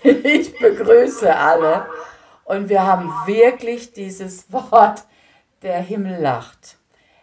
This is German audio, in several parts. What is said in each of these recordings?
Ich begrüße alle und wir haben wirklich dieses Wort, der Himmel lacht.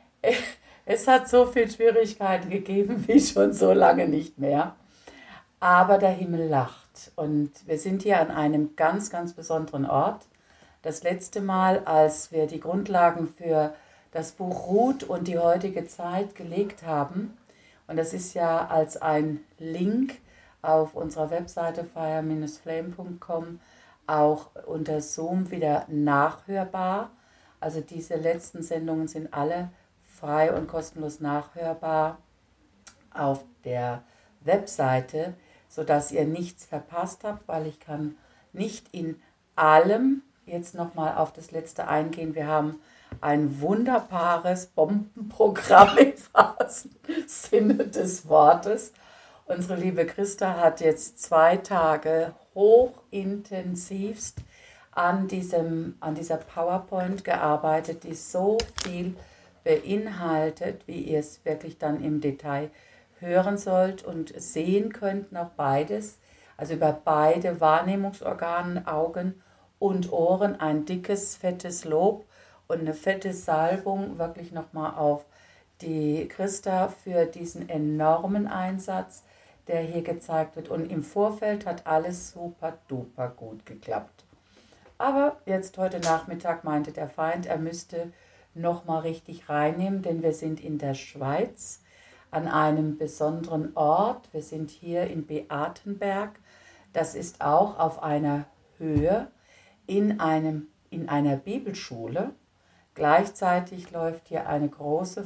Es hat so viele Schwierigkeiten gegeben wie schon so lange nicht mehr, aber der Himmel lacht und wir sind hier an einem ganz, ganz besonderen Ort. Das letzte Mal, als wir die Grundlagen für das Buch Ruth und die heutige Zeit gelegt haben, und das ist ja als ein Link auf unserer Webseite fire-flame.com auch unter Zoom wieder nachhörbar. Also diese letzten Sendungen sind alle frei und kostenlos nachhörbar auf der Webseite, sodass ihr nichts verpasst habt, weil ich kann nicht in allem jetzt nochmal auf das letzte eingehen. Wir haben ein wunderbares Bombenprogramm im wahrsten Sinne des Wortes. Unsere liebe Christa hat jetzt 2 Tage hochintensivst an dieser PowerPoint gearbeitet, die so viel beinhaltet, wie ihr es wirklich dann im Detail hören sollt und sehen könnt, noch beides, also über beide Wahrnehmungsorgane, Augen und Ohren, ein dickes, fettes Lob und eine fette Salbung wirklich nochmal auf die Christa für diesen enormen Einsatz, der hier gezeigt wird. Und im Vorfeld hat alles super duper gut geklappt. Aber jetzt heute Nachmittag meinte der Feind, er müsste nochmal richtig reinnehmen, denn wir sind in der Schweiz an einem besonderen Ort. Wir sind hier in Beatenberg. Das ist auch auf einer Höhe in einer Bibelschule. Gleichzeitig läuft hier eine große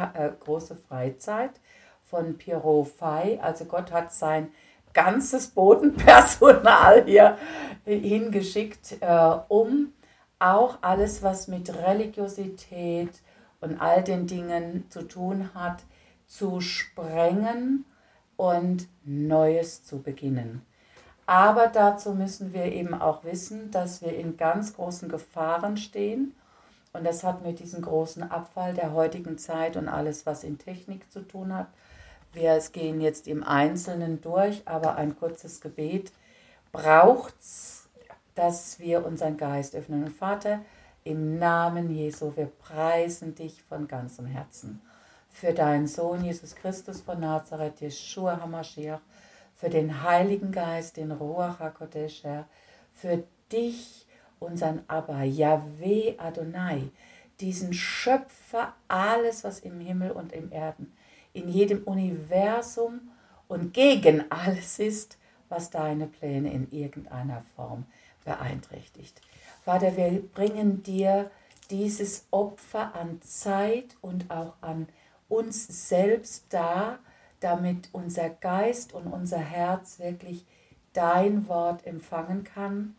Freizeit von Pierrot Fay. Also Gott hat sein ganzes Bodenpersonal hier hingeschickt, um auch alles, was mit Religiosität und all den Dingen zu tun hat, zu sprengen und Neues zu beginnen. Aber dazu müssen wir eben auch wissen, dass wir in ganz großen Gefahren stehen. Und das hat mit diesem großen Abfall der heutigen Zeit und alles, was in Technik zu tun hat. Wir gehen jetzt im Einzelnen durch, aber ein kurzes Gebet braucht es, dass wir unseren Geist öffnen. Und Vater, im Namen Jesu, wir preisen dich von ganzem Herzen für deinen Sohn Jesus Christus von Nazareth, Yeshua HaMashiach, für den Heiligen Geist, den Ruach HaKodesh, Herr, für dich, unseren Abba, Yahweh Adonai, diesen Schöpfer, alles, was im Himmel und im Erden, in jedem Universum und gegen alles ist, was deine Pläne in irgendeiner Form beeinträchtigt. Vater, wir bringen dir dieses Opfer an Zeit und auch an uns selbst dar, damit unser Geist und unser Herz wirklich dein Wort empfangen kann,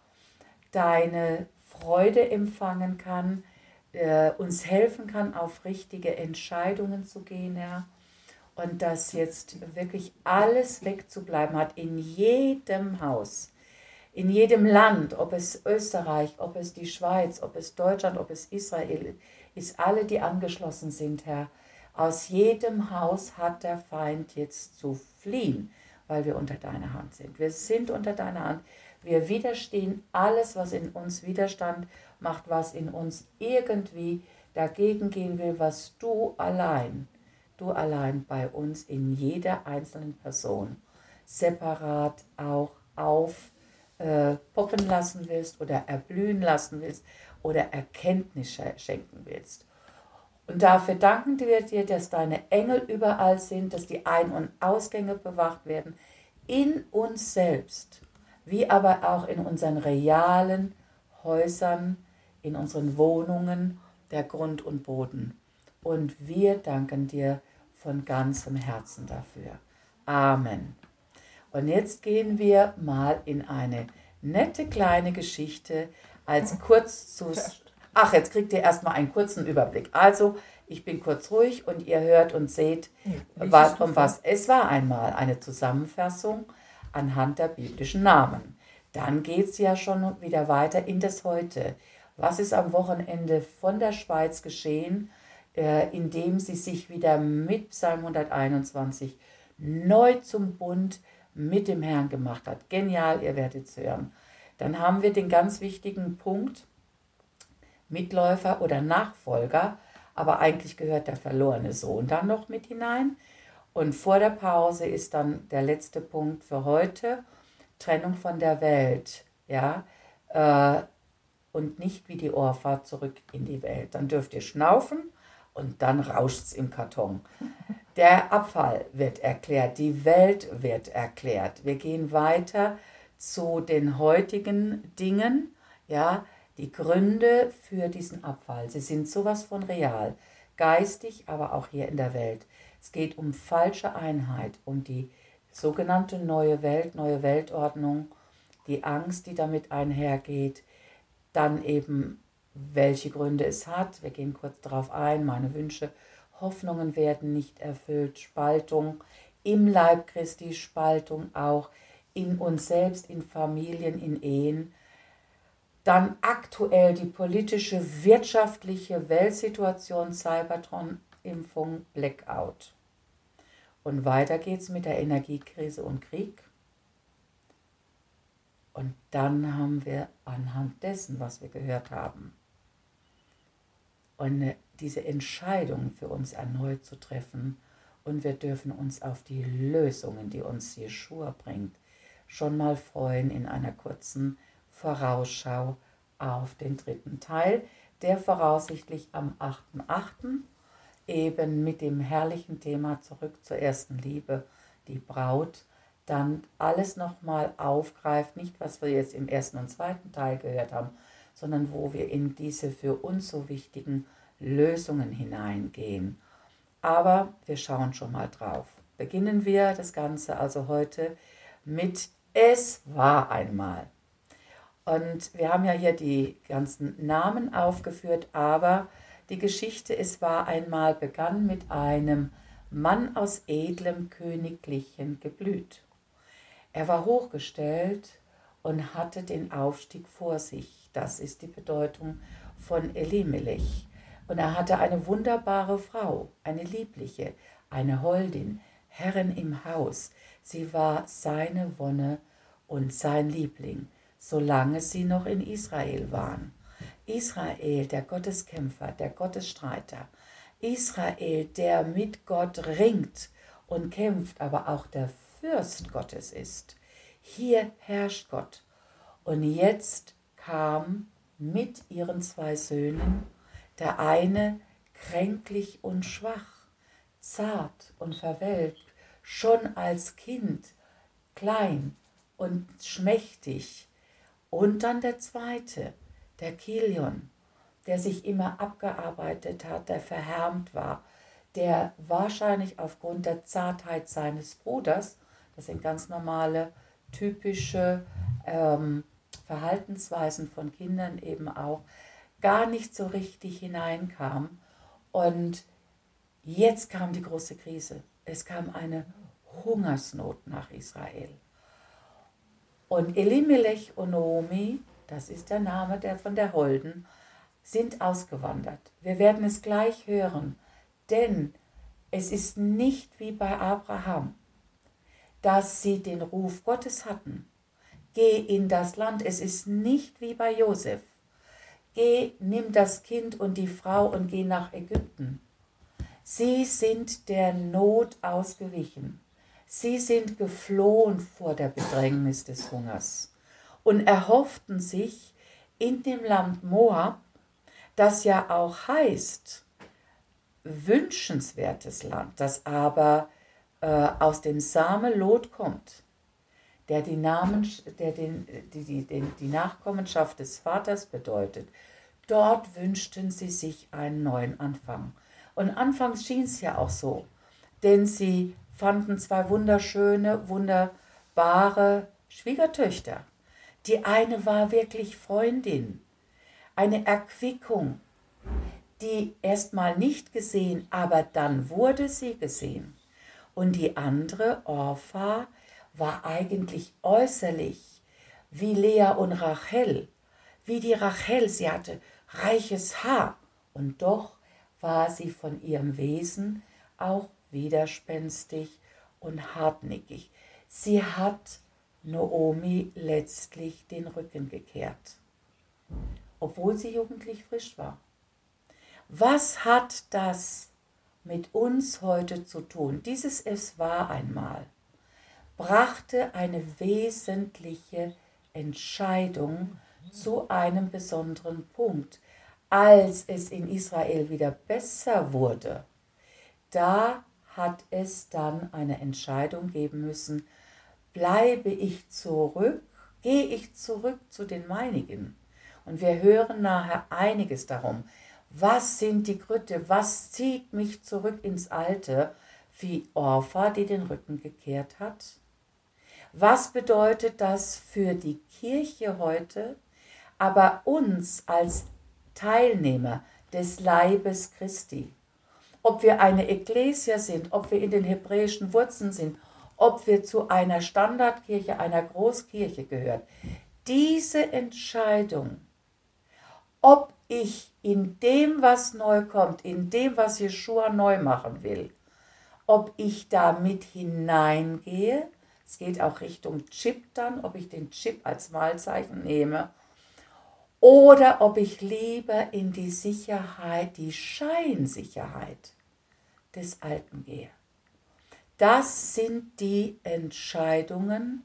deine Freude empfangen kann, uns helfen kann, auf richtige Entscheidungen zu gehen, Herr. Und dass jetzt wirklich alles wegzubleiben hat in jedem Haus, in jedem Land, ob es Österreich, ob es die Schweiz, ob es Deutschland, ob es Israel ist, alle, die angeschlossen sind, Herr. Aus jedem Haus hat der Feind jetzt zu fliehen, weil wir unter deiner Hand sind. Wir sind unter deiner Hand. Wir widerstehen alles, was in uns Widerstand macht, was in uns irgendwie dagegen gehen will, was du allein bei uns in jeder einzelnen Person separat auch aufpoppen lassen willst oder erblühen lassen willst oder Erkenntnis schenken willst. Und dafür danken wir dir, dass deine Engel überall sind, dass die Ein- und Ausgänge bewacht werden, in uns selbst, wie aber auch in unseren realen Häusern, in unseren Wohnungen, der Grund und Boden. Und wir danken dir von ganzem Herzen dafür. Amen. Und jetzt gehen wir mal in eine nette kleine Geschichte als kurz zu... Ach, jetzt kriegt ihr erstmal einen kurzen Überblick. Also, ich bin kurz ruhig und ihr hört und seht, um was es war einmal. Eine Zusammenfassung anhand der biblischen Namen. Dann geht es ja schon wieder weiter in das Heute. Was ist am Wochenende von der Schweiz geschehen, indem sie sich wieder mit Psalm 121 neu zum Bund mit dem Herrn gemacht hat. Genial, ihr werdet es hören. Dann haben wir den ganz wichtigen Punkt, Mitläufer oder Nachfolger, aber eigentlich gehört der verlorene Sohn dann noch mit hinein. Und vor der Pause ist dann der letzte Punkt für heute, Trennung von der Welt, ja, und nicht wie die Orpha zurück in die Welt. Dann dürft ihr schnaufen und dann rauscht es im Karton. Der Abfall wird erklärt, die Welt wird erklärt. Wir gehen weiter zu den heutigen Dingen, ja, die Gründe für diesen Abfall. Sie sind sowas von real, geistig, aber auch hier in der Welt. Es geht um falsche Einheit, um die sogenannte neue Welt, neue Weltordnung, die Angst, die damit einhergeht, dann eben, welche Gründe es hat. Wir gehen kurz darauf ein, meine Wünsche, Hoffnungen werden nicht erfüllt, Spaltung im Leib Christi, Spaltung auch in uns selbst, in Familien, in Ehen. Dann aktuell die politische, wirtschaftliche Weltsituation, Cybertron-Impfung, Blackout. Und weiter geht's mit der Energiekrise und Krieg. Und dann haben wir anhand dessen, was wir gehört haben, und diese Entscheidung für uns erneut zu treffen. Und wir dürfen uns auf die Lösungen, die uns Jeschua bringt, schon mal freuen in einer kurzen Vorausschau auf den dritten Teil, der voraussichtlich am 8.8. eben mit dem herrlichen Thema zurück zur ersten Liebe, die Braut, dann alles nochmal aufgreift, nicht was wir jetzt im ersten und zweiten Teil gehört haben, sondern wo wir in diese für uns so wichtigen Lösungen hineingehen. Aber wir schauen schon mal drauf. Beginnen wir das Ganze also heute mit Es war einmal. Und wir haben ja hier die ganzen Namen aufgeführt, aber die Geschichte Es war einmal begann mit einem Mann aus edlem königlichen Geblüt. Er war hochgestellt und hatte den Aufstieg vor sich. Das ist die Bedeutung von Elimelech. Und er hatte eine wunderbare Frau, eine liebliche, eine Holdin, Herrin im Haus. Sie war seine Wonne und sein Liebling, solange sie noch in Israel waren. Israel, der Gotteskämpfer, der Gottesstreiter. Israel, der mit Gott ringt und kämpft, aber auch der Fürst Gottes ist. Hier herrscht Gott. Und jetzt kam mit ihren 2 Söhnen der eine kränklich und schwach, zart und verwelkt, schon als Kind, klein und schmächtig. Und dann der zweite, der Kilion, der sich immer abgearbeitet hat, der verhärmt war, der wahrscheinlich aufgrund der Zartheit seines Bruders, das sind ganz normale, typische Verhaltensweisen von Kindern eben auch, gar nicht so richtig hineinkam. Und jetzt kam die große Krise. Es kam eine Hungersnot nach Israel. Und Elimelech und Naomi, das ist der Name von der Holden, sind ausgewandert. Wir werden es gleich hören, denn es ist nicht wie bei Abraham, dass sie den Ruf Gottes hatten. Geh in das Land. Es ist nicht wie bei Josef. Geh, nimm das Kind und die Frau und geh nach Ägypten. Sie sind der Not ausgewichen. Sie sind geflohen vor der Bedrängnis des Hungers und erhofften sich in dem Land Moab, das ja auch heißt, wünschenswertes Land, das aber aus dem Same Lot kommt, der die Nachkommenschaft des Vaters bedeutet. Dort wünschten sie sich einen neuen Anfang. Und anfangs schien es ja auch so, denn sie fanden 2 wunderschöne, wunderbare Schwiegertöchter. Die eine war wirklich Freundin, eine Erquickung, die erstmal nicht gesehen, aber dann wurde sie gesehen. Und die andere, Orpha, war eigentlich äußerlich wie Lea und Rachel, wie die Rachel. Sie hatte reiches Haar und doch war sie von ihrem Wesen auch widerspenstig und hartnäckig. Sie hat Naomi letztlich den Rücken gekehrt, obwohl sie jugendlich frisch war. Was hat das mit uns heute zu tun? Dieses Es war einmal brachte eine wesentliche Entscheidung zu einem besonderen Punkt. Als es in Israel wieder besser wurde, da hat es dann eine Entscheidung geben müssen, bleibe ich zurück, gehe ich zurück zu den meinigen. Und wir hören nachher einiges darum. Was sind die Gründe? Was zieht mich zurück ins Alte? Wie Orpha, die den Rücken gekehrt hat. Was bedeutet das für die Kirche heute, aber uns als Teilnehmer des Leibes Christi? Ob wir eine Ekklesia sind, ob wir in den hebräischen Wurzeln sind, ob wir zu einer Standardkirche, einer Großkirche gehören. Diese Entscheidung, ob ich in dem, was neu kommt, in dem, was Jeschua neu machen will, ob ich da mit hineingehe, es geht auch Richtung Chip dann, ob ich den Chip als Malzeichen nehme, oder ob ich lieber in die Sicherheit, die Scheinsicherheit des Alten gehe. Das sind die Entscheidungen,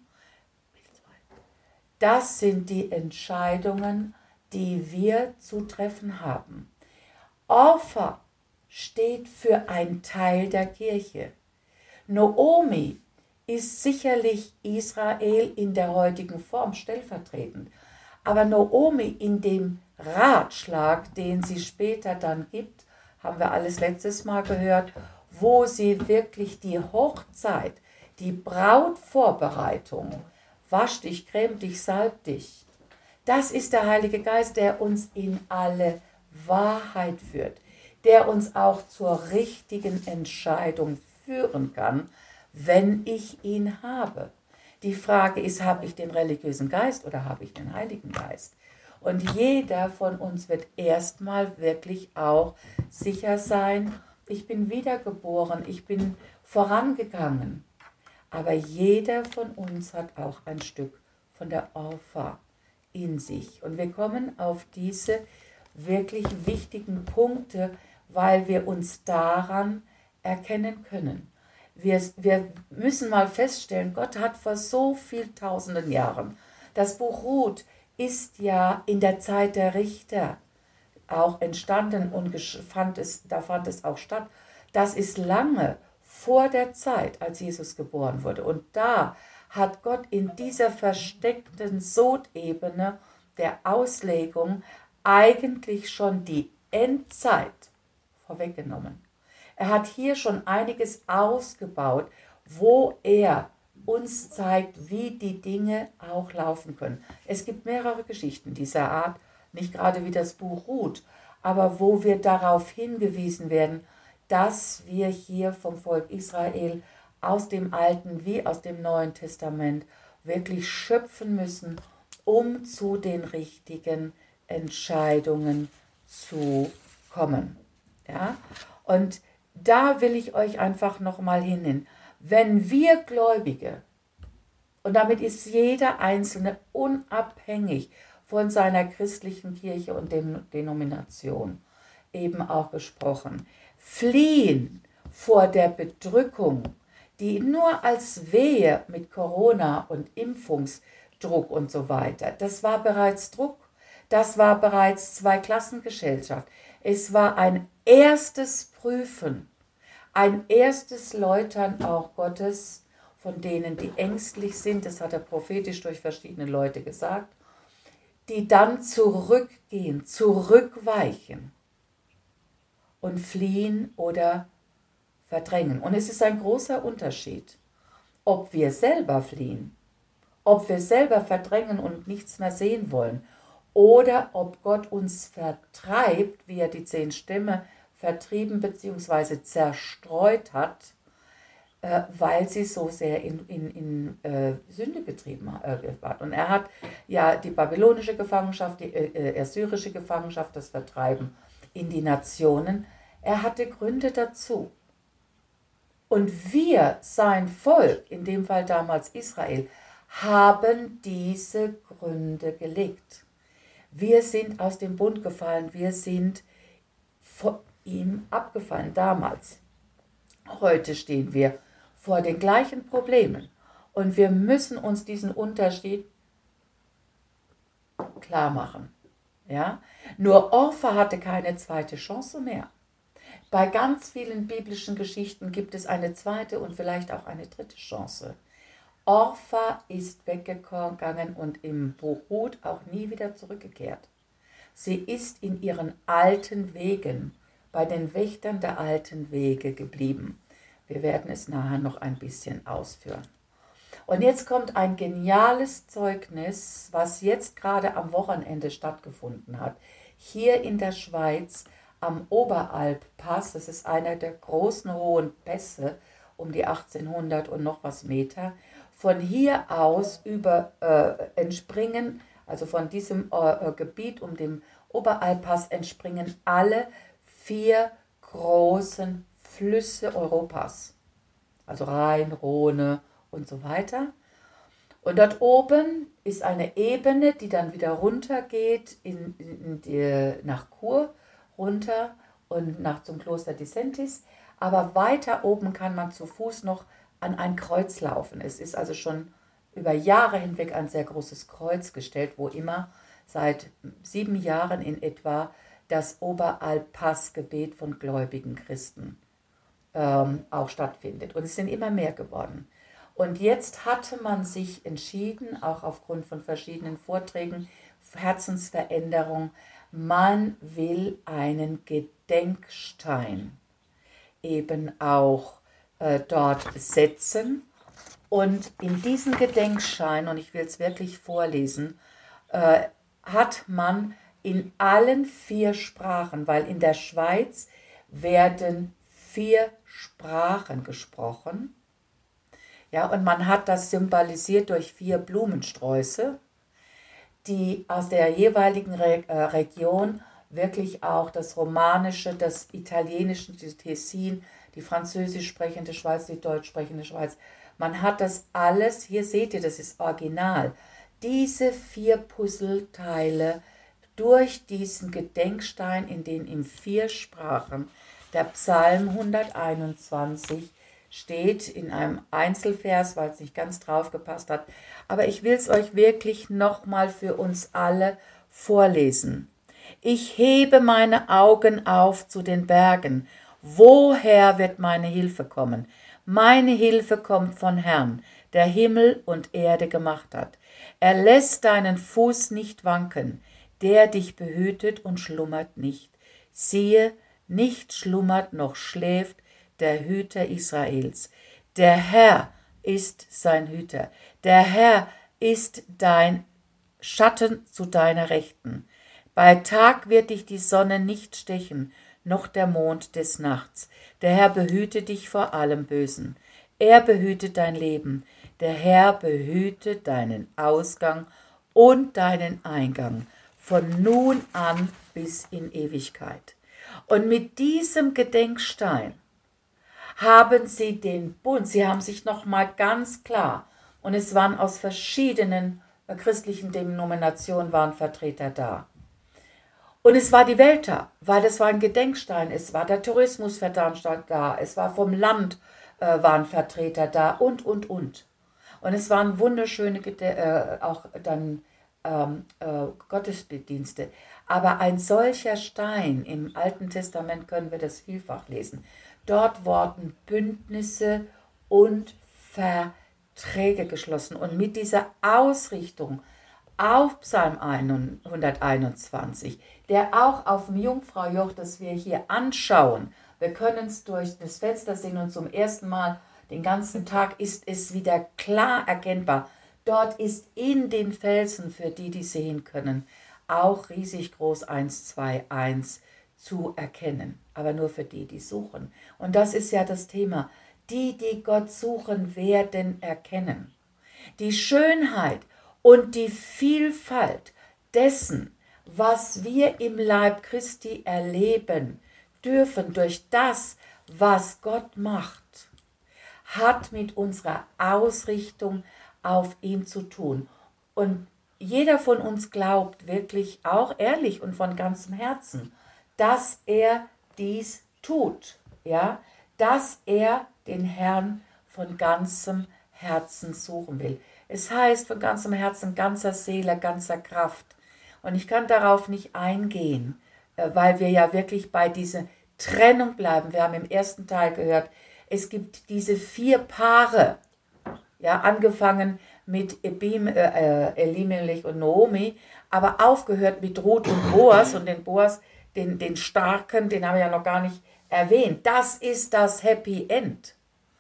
die wir zu treffen haben. Orpha steht für einen Teil der Kirche. Naomi ist sicherlich Israel in der heutigen Form stellvertretend. Aber Naomi in dem Ratschlag, den sie später dann gibt, haben wir alles letztes Mal gehört, wo sie wirklich die Hochzeit, die Brautvorbereitung, wasch dich, creme dich, salb dich. Das ist der Heilige Geist, der uns in alle Wahrheit führt, der uns auch zur richtigen Entscheidung führen kann, wenn ich ihn habe. Die Frage ist, habe ich den religiösen Geist oder habe ich den Heiligen Geist? Und jeder von uns wird erstmal wirklich auch sicher sein, ich bin wiedergeboren, ich bin vorangegangen. Aber jeder von uns hat auch ein Stück von der Orpha in sich. Und wir kommen auf diese wirklich wichtigen Punkte, weil wir uns daran erkennen können. Wir müssen mal feststellen, Gott hat vor so vielen tausenden Jahren, das Buch Ruth ist ja in der Zeit der Richter auch entstanden und da fand es auch statt. Das ist lange vor der Zeit, als Jesus geboren wurde. Und da hat Gott in dieser versteckten Sodebene der Auslegung eigentlich schon die Endzeit vorweggenommen. Er hat hier schon einiges ausgebaut, wo er uns zeigt, wie die Dinge auch laufen können. Es gibt mehrere Geschichten dieser Art, nicht gerade wie das Buch Ruth, aber wo wir darauf hingewiesen werden, dass wir hier vom Volk Israel aus dem Alten wie aus dem Neuen Testament wirklich schöpfen müssen, um zu den richtigen Entscheidungen zu kommen. Ja? Und da will ich euch einfach nochmal hin. Wenn wir Gläubige, und damit ist jeder Einzelne unabhängig von seiner christlichen Kirche und Denomination eben auch gesprochen, fliehen vor der Bedrückung, die nur als Wehe mit Corona und Impfungsdruck und so weiter, das war bereits Druck, das war bereits Zweiklassengesellschaft, es war ein erstes Prüfen, ein erstes Läutern auch Gottes, von denen, die ängstlich sind, das hat er prophetisch durch verschiedene Leute gesagt, die dann zurückgehen, zurückweichen und fliehen oder verdrängen. Und es ist ein großer Unterschied, ob wir selber fliehen, ob wir selber verdrängen und nichts mehr sehen wollen, oder ob Gott uns vertreibt, wie er die 10 Stämme vertrieben bzw. zerstreut hat, weil sie so sehr in Sünde getrieben waren. Und er hat ja die babylonische Gefangenschaft, die assyrische Gefangenschaft, das Vertreiben in die Nationen. Er hatte Gründe dazu. Und wir, sein Volk, in dem Fall damals Israel, haben diese Gründe gelegt. Wir sind aus dem Bund gefallen, wir sind von ihm abgefallen damals. Heute stehen wir vor den gleichen Problemen und wir müssen uns diesen Unterschied klar machen. Ja? Nur Orpha hatte keine zweite Chance mehr. Bei ganz vielen biblischen Geschichten gibt es eine zweite und vielleicht auch eine dritte Chance. Orpha ist weggegangen und im Buch Ruth auch nie wieder zurückgekehrt. Sie ist in ihren alten Wegen, bei den Wächtern der alten Wege geblieben. Wir werden es nachher noch ein bisschen ausführen. Und jetzt kommt ein geniales Zeugnis, was jetzt gerade am Wochenende stattgefunden hat. Hier in der Schweiz am Oberalp-Pass, das ist einer der großen hohen Pässe, um die 1800 und noch was Meter. Von hier aus entspringen, also von diesem Gebiet um den Oberalp-Pass entspringen alle 4 großen Flüsse Europas. Also Rhein, Rhone und so weiter. Und dort oben ist eine Ebene, die dann wieder runter geht nach Chur, runter und zum Kloster Disentis. Aber weiter oben kann man zu Fuß noch an ein Kreuz laufen. Es ist also schon über Jahre hinweg ein sehr großes Kreuz gestellt, wo immer seit 7 Jahren in etwa das Oberalp-Pass-Gebet von gläubigen Christen auch stattfindet. Und es sind immer mehr geworden. Und jetzt hatte man sich entschieden, auch aufgrund von verschiedenen Vorträgen, Herzensveränderung, man will einen Gedenkstein eben auch dort setzen. Und in diesen Gedenkstein, und ich will es wirklich vorlesen, hat man in allen 4 Sprachen, weil in der Schweiz werden 4 Sprachen gesprochen. Ja, und man hat das symbolisiert durch 4 Blumensträuße, die aus der jeweiligen Region wirklich auch das Romanische, das Italienische, die Tessin, die französisch sprechende Schweiz, die deutsch sprechende Schweiz. Man hat das alles, hier seht ihr, das ist original, diese 4 Puzzleteile durch diesen Gedenkstein, in den in 4 Sprachen der Psalm 121 steht, in einem Einzelvers, weil es nicht ganz drauf gepasst hat. Aber ich will es euch wirklich nochmal für uns alle vorlesen. Ich hebe meine Augen auf zu den Bergen. Woher wird meine Hilfe kommen? Meine Hilfe kommt von Herrn, der Himmel und Erde gemacht hat. Er lässt deinen Fuß nicht wanken, der dich behütet und schlummert nicht. Siehe, nicht schlummert noch schläft der Hüter Israels. Der Herr ist sein Hüter. Der Herr ist dein Schatten zu deiner Rechten. Bei Tag wird dich die Sonne nicht stechen, noch der Mond des Nachts. Der Herr behüte dich vor allem Bösen. Er behüte dein Leben. Der Herr behüte deinen Ausgang und deinen Eingang, von nun an bis in Ewigkeit. Und mit diesem Gedenkstein haben sie den Bund, sie haben sich nochmal ganz klar, und es waren aus verschiedenen christlichen Denominationen waren Vertreter da. Und es war die Welt da, weil das war ein Gedenkstein, es war der Tourismusverband da, es war vom Land waren Vertreter da und. Und es waren wunderschöne auch dann Gottesdienste. Aber ein solcher Stein, im Alten Testament können wir das vielfach lesen, dort wurden Bündnisse und Verträge geschlossen. Und mit dieser Ausrichtung auf Psalm 121, der auch auf dem Jungfraujoch, das wir hier anschauen, wir können es durch das Fenster sehen und zum ersten Mal den ganzen Tag ist es wieder klar erkennbar. Dort ist in den Felsen, für die, die sehen können, auch riesig groß 121 zu erkennen. Aber nur für die, die suchen. Und das ist ja das Thema. Die, die Gott suchen, werden erkennen. Die Schönheit und die Vielfalt dessen, was wir im Leib Christi erleben dürfen durch das, was Gott macht. hat mit unserer Ausrichtung auf ihn zu tun. Und jeder von uns glaubt wirklich auch ehrlich und von ganzem Herzen, dass er dies tut, ja, dass er den Herrn von ganzem Herzen suchen will. Es heißt von ganzem Herzen, ganzer Seele, ganzer Kraft. Und ich kann darauf nicht eingehen, weil wir ja wirklich bei dieser Trennung bleiben. Wir haben im ersten Teil gehört, es gibt diese 4 Paare, ja, angefangen mit Elimelech und Naomi, aber aufgehört mit Ruth und Boas. Und den Boas, den Starken, den haben wir ja noch gar nicht erwähnt. Das ist das Happy End.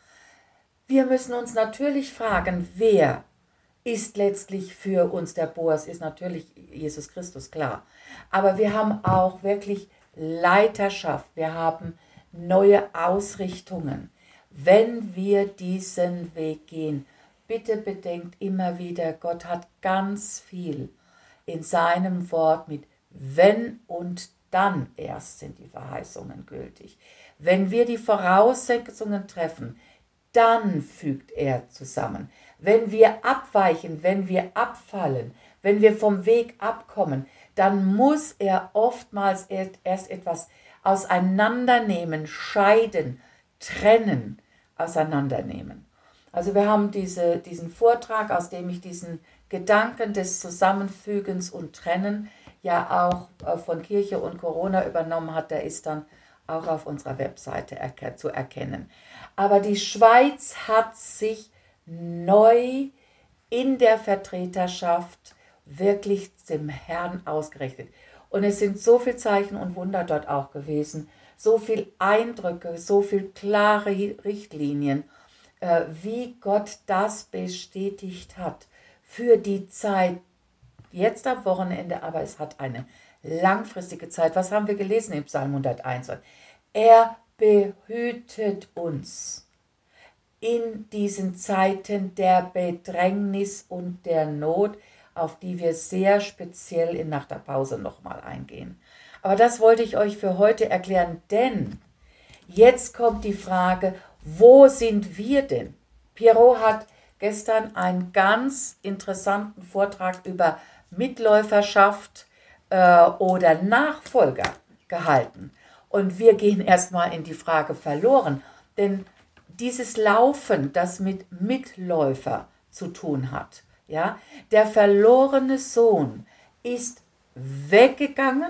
Wir müssen uns natürlich fragen, wer ist letztlich für uns der Boas, ist natürlich Jesus Christus, klar. Aber wir haben auch wirklich Leiterschaft, wir haben neue Ausrichtungen. Wenn wir diesen Weg gehen, bitte bedenkt immer wieder, Gott hat ganz viel in seinem Wort mit wenn und dann erst sind die Verheißungen gültig. Wenn wir die Voraussetzungen treffen, dann fügt er zusammen. Wenn wir abweichen, wenn wir abfallen, wenn wir vom Weg abkommen, dann muss er oftmals erst etwas auseinandernehmen, scheiden, trennen, auseinandernehmen. Also wir haben diesen Vortrag, aus dem ich diesen Gedanken des Zusammenfügens und Trennen ja auch von Kirche und Corona übernommen hat, der ist dann auch auf unserer Webseite zu erkennen. Aber die Schweiz hat sich neu in der Vertreterschaft wirklich dem Herrn ausgerichtet. Und es sind so viele Zeichen und Wunder dort auch gewesen, so viele Eindrücke, so viele klare Richtlinien, wie Gott das bestätigt hat für die Zeit, jetzt am Wochenende, aber es hat eine langfristige Zeit. Was haben wir gelesen im Psalm 101? Er behütet uns in diesen Zeiten der Bedrängnis und der Not, auf die wir sehr speziell nach der Pause nochmal eingehen. Aber das wollte ich euch für heute erklären, denn jetzt kommt die Frage, wo sind wir denn? Pierrot hat gestern einen ganz interessanten Vortrag über Mitläuferschaft oder Nachfolger gehalten. Und wir gehen erstmal in die Frage verloren, denn dieses Laufen, das mit Mitläufer zu tun hat, ja, der verlorene Sohn ist weggegangen,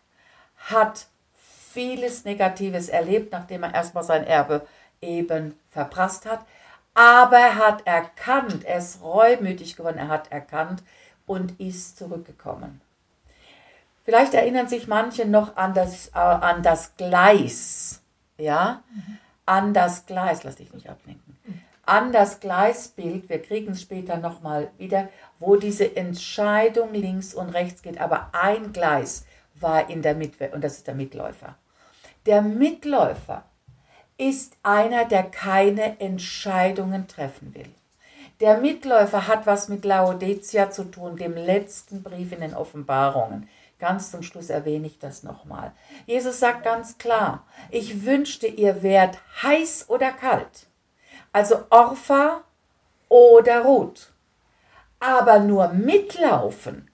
hat vieles Negatives erlebt, nachdem er erstmal sein Erbe eben verprasst hat, aber er hat erkannt, er ist reumütig geworden, er hat erkannt und ist zurückgekommen. Vielleicht erinnern sich manche noch an das Gleis, ja, an das Gleis, lass dich nicht ablenken, an das Gleisbild, wir kriegen es später nochmal wieder, wo diese Entscheidung links und rechts geht, aber ein Gleis war in der Mitte und das ist der Mitläufer. Der Mitläufer ist einer, der keine Entscheidungen treffen will. Der Mitläufer hat was mit Laodicea zu tun, dem letzten Brief in den Offenbarungen. Ganz zum Schluss erwähne ich das nochmal. Jesus sagt ganz klar, ich wünschte, ihr wärt heiß oder kalt, also Orpha oder Ruth, aber nur mitlaufen,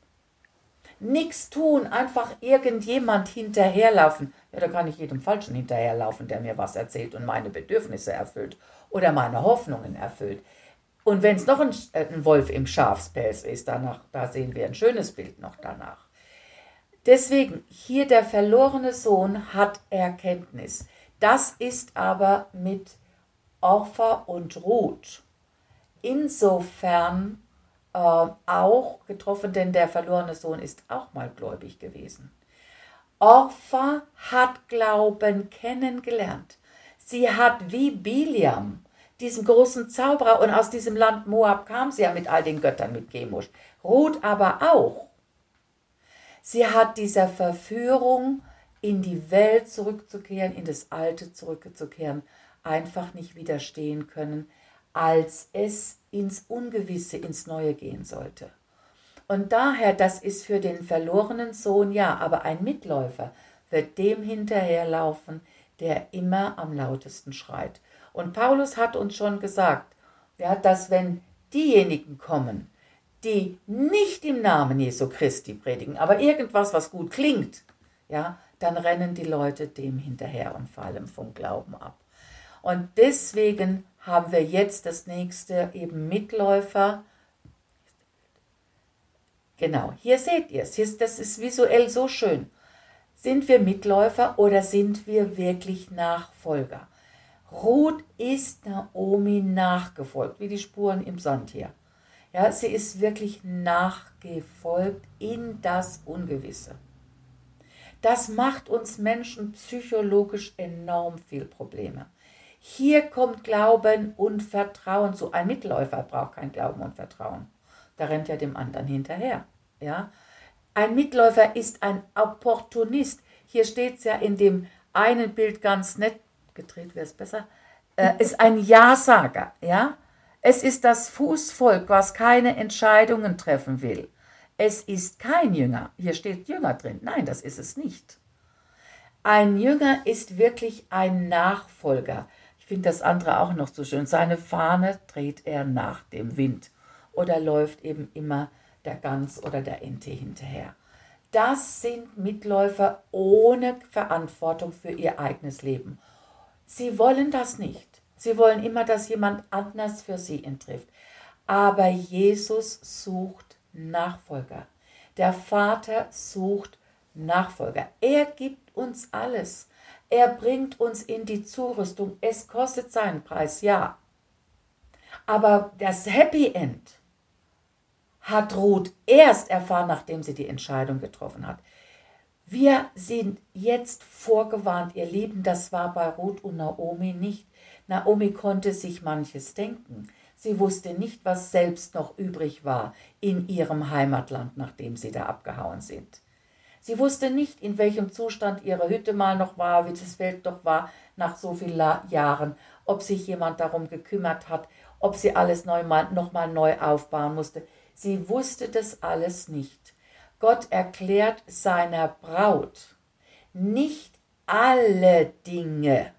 nichts tun, einfach irgendjemand hinterherlaufen. Ja, da kann ich jedem Falschen hinterherlaufen, der mir was erzählt und meine Bedürfnisse erfüllt oder meine Hoffnungen erfüllt. Und wenn es noch ein Wolf im Schafspelz ist, da sehen wir ein schönes Bild noch danach. Deswegen, hier der verlorene Sohn hat Erkenntnis. Das ist aber mit Orpha und Ruth insofern auch getroffen, denn der verlorene Sohn ist auch mal gläubig gewesen. Orpha hat Glauben kennengelernt. Sie hat wie Biliam, diesen großen Zauberer, und aus diesem Land Moab kam sie ja mit all den Göttern, mit Chemosh. Ruth aber auch. Sie hat dieser Verführung, in die Welt zurückzukehren, in das Alte zurückzukehren, einfach nicht widerstehen können, als es ins Ungewisse, ins Neue gehen sollte. Und daher, das ist für den verlorenen Sohn ja, aber ein Mitläufer wird dem hinterherlaufen, der immer am lautesten schreit. Und Paulus hat uns schon gesagt, ja, dass wenn diejenigen kommen, die nicht im Namen Jesu Christi predigen, aber irgendwas, was gut klingt, ja, dann rennen die Leute dem hinterher und fallen vom Glauben ab. Und deswegen haben wir jetzt das nächste eben Mitläufer. Genau, hier seht ihr es, das ist visuell so schön. Sind wir Mitläufer oder sind wir wirklich Nachfolger? Ruth ist Naomi nachgefolgt, wie die Spuren im Sand hier. Ja, sie ist wirklich nachgefolgt in das Ungewisse. Das macht uns Menschen psychologisch enorm viel Probleme. Hier kommt Glauben und Vertrauen zu. Ein Mitläufer braucht kein Glauben und Vertrauen. Da rennt ja dem anderen hinterher. Ja? Ein Mitläufer ist ein Opportunist. Hier steht es ja in dem einen Bild ganz nett, gedreht wäre es besser, ist ein Ja-Sager. Ja? Es ist das Fußvolk, was keine Entscheidungen treffen will. Es ist kein Jünger. Hier steht Jünger drin. Nein, das ist es nicht. Ein Jünger ist wirklich ein Nachfolger. Ich finde das andere auch noch so schön. Seine Fahne dreht er nach dem Wind oder läuft eben immer der Gans oder der Ente hinterher. Das sind Mitläufer ohne Verantwortung für ihr eigenes Leben. Sie wollen das nicht. Sie wollen immer, dass jemand anders für sie eintrifft. Aber Jesus sucht Nachfolger. Der Vater sucht Nachfolger. Er gibt uns alles. Er bringt uns in die Zurüstung. Es kostet seinen Preis, ja. Aber das Happy End hat Ruth erst erfahren, nachdem sie die Entscheidung getroffen hat. Wir sind jetzt vorgewarnt, ihr Lieben, das war bei Ruth und Naomi nicht. Naomi konnte sich manches denken. Sie wusste nicht, was selbst noch übrig war in ihrem Heimatland, nachdem sie da abgehauen sind. Sie wusste nicht, in welchem Zustand ihre Hütte mal noch war, wie das Feld noch war nach so vielen Jahren, ob sich jemand darum gekümmert hat, ob sie alles nochmal neu aufbauen musste. Sie wusste das alles nicht. Gott erklärt seiner Braut nicht alle Dinge,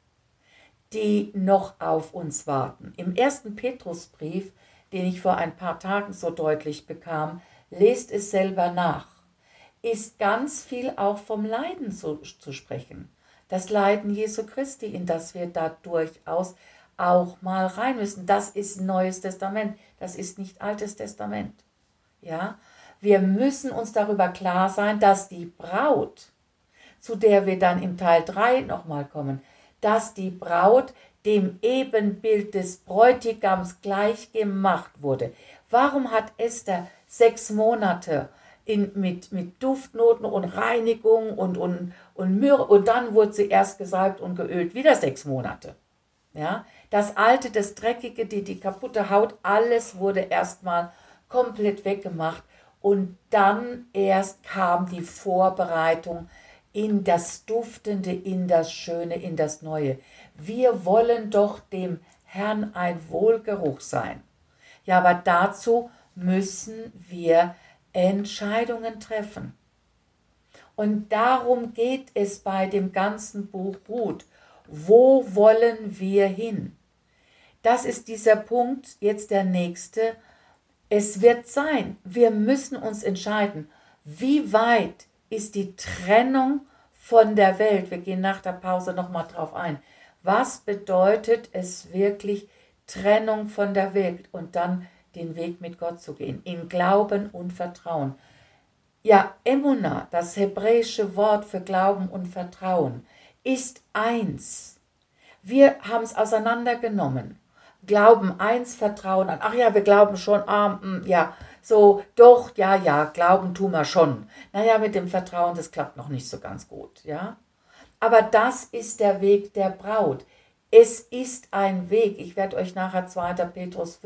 die noch auf uns warten. Im 1. Petrusbrief, den ich vor ein paar Tagen so deutlich bekam, lest es selber nach, ist ganz viel auch vom Leiden zu sprechen. Das Leiden Jesu Christi, in das wir da durchaus auch mal rein müssen. Das ist Neues Testament, das ist nicht Altes Testament. Ja? Wir müssen uns darüber klar sein, dass die Braut, zu der wir dann im Teil 3 nochmal kommen, dass die Braut dem Ebenbild des Bräutigams gleich gemacht wurde. Warum hat Esther 6 Monate mit Duftnoten und Reinigung und Myrrhe und dann wurde sie erst gesalbt und geölt, wieder 6 Monate. Ja? Das Alte, das Dreckige, die kaputte Haut, alles wurde erstmal komplett weggemacht und dann erst kam die Vorbereitung in das Duftende, in das Schöne, in das Neue. Wir wollen doch dem Herrn ein Wohlgeruch sein. Ja, aber dazu müssen wir Entscheidungen treffen. Und darum geht es bei dem ganzen Buch Ruth. Wo wollen wir hin? Das ist dieser Punkt, jetzt der nächste. Es wird sein, wir müssen uns entscheiden, wie weit ist die Trennung von der Welt. Wir gehen nach der Pause nochmal drauf ein. Was bedeutet es wirklich, Trennung von der Welt und dann den Weg mit Gott zu gehen, in Glauben und Vertrauen. Ja, Emunah, das hebräische Wort für Glauben und Vertrauen, ist eins. Wir haben es auseinandergenommen. Glauben eins, Vertrauen an. Ach ja, wir glauben schon, ja, so, doch, ja, glauben tun wir schon. Naja, mit dem Vertrauen, das klappt noch nicht so ganz gut, ja. Aber das ist der Weg der Braut. Es ist ein Weg. Ich werde euch nachher 2. Petrus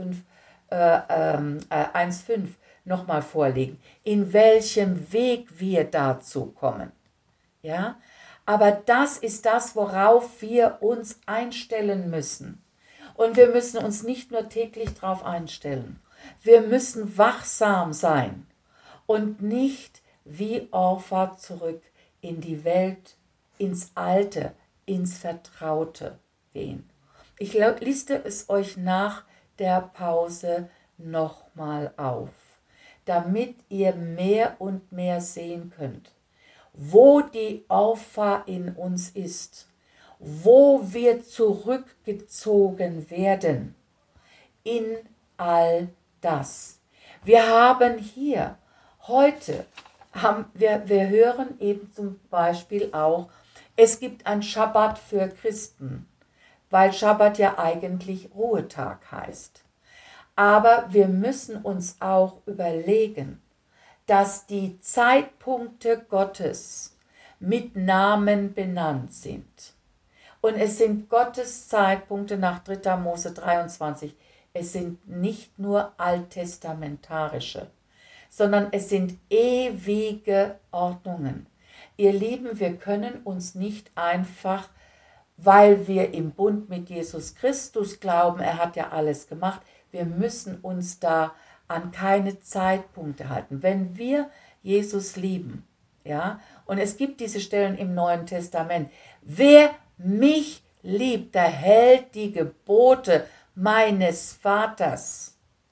1,5 nochmal vorlegen, in welchem Weg wir dazu kommen. Ja? Aber das ist das, worauf wir uns einstellen müssen. Und wir müssen uns nicht nur täglich darauf einstellen. Wir müssen wachsam sein und nicht wie Orpha zurück in die Welt, ins Alte, ins Vertraute gehen. Ich liste es euch nach der Pause nochmal auf, damit ihr mehr und mehr sehen könnt, wo die Orpha in uns ist, wo wir zurückgezogen werden in all das. Wir haben hier heute, wir hören eben zum Beispiel auch, es gibt ein Schabbat für Christen, weil Schabbat ja eigentlich Ruhetag heißt. Aber wir müssen uns auch überlegen, dass die Zeitpunkte Gottes mit Namen benannt sind. Und es sind Gottes Zeitpunkte nach 3. Mose 23. Es sind nicht nur alttestamentarische, sondern es sind ewige Ordnungen. Ihr Lieben, wir können uns nicht einfach, weil wir im Bund mit Jesus Christus glauben, er hat ja alles gemacht, wir müssen uns da an keine Zeitpunkte halten. Wenn wir Jesus lieben, ja, und es gibt diese Stellen im Neuen Testament, wer mich liebt, der hält die Gebote meines Vaters.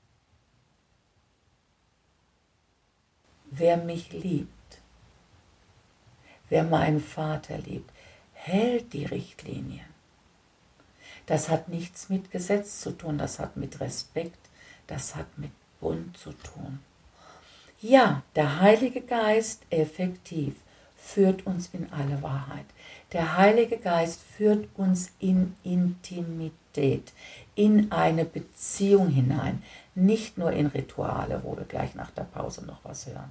Wer mich liebt, wer meinen Vater liebt, hält die Richtlinien. Das hat nichts mit Gesetz zu tun, das hat mit Respekt, das hat mit Bund zu tun. Ja, der Heilige Geist effektiv führt uns in alle Wahrheit. Der Heilige Geist führt uns in Intimität, in eine Beziehung hinein, nicht nur in Rituale, wo wir gleich nach der Pause noch was hören.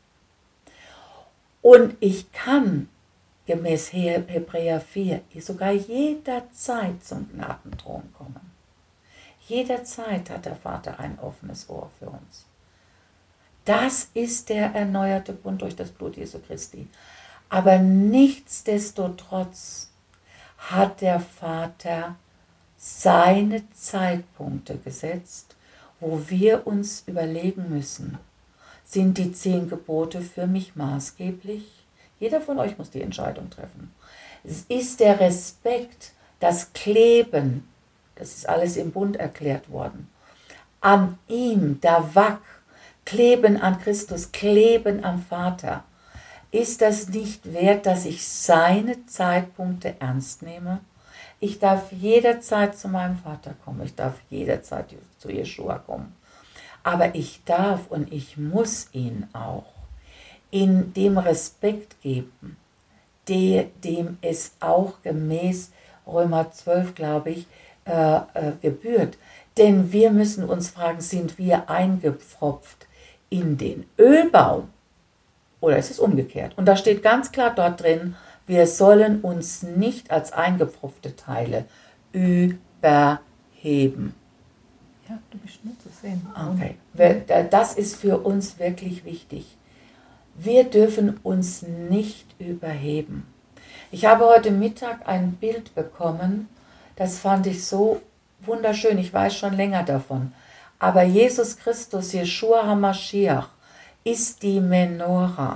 Und ich kann gemäß Hebräer 4 sogar jederzeit zum Gnadenthron kommen. Jederzeit hat der Vater ein offenes Ohr für uns. Das ist der erneuerte Bund durch das Blut Jesu Christi. Aber nichtsdestotrotz hat der Vater seine Zeitpunkte gesetzt, wo wir uns überlegen müssen, sind die 10 Gebote für mich maßgeblich? Jeder von euch muss die Entscheidung treffen. Es ist der Respekt, das Kleben, das ist alles im Bund erklärt worden, an ihm, Davak, Kleben an Christus, Kleben am Vater. Ist das nicht wert, dass ich seine Zeitpunkte ernst nehme? Ich darf jederzeit zu meinem Vater kommen, ich darf jederzeit zu Jeschua kommen. Aber ich darf und ich muss ihn auch in dem Respekt geben, dem es auch gemäß Römer 12, glaube ich, gebührt. Denn wir müssen uns fragen, sind wir eingepfropft in den Ölbaum oder ist es umgekehrt? Und da steht ganz klar dort drin, wir sollen uns nicht als eingepfropfte Teile überheben. Ja, du bist nur zu sehen. Okay, das ist für uns wirklich wichtig. Wir dürfen uns nicht überheben. Ich habe heute Mittag ein Bild bekommen, das fand ich so wunderschön, ich weiß schon länger davon. Aber Jesus Christus, Jeschua HaMashiach, ist die Menora.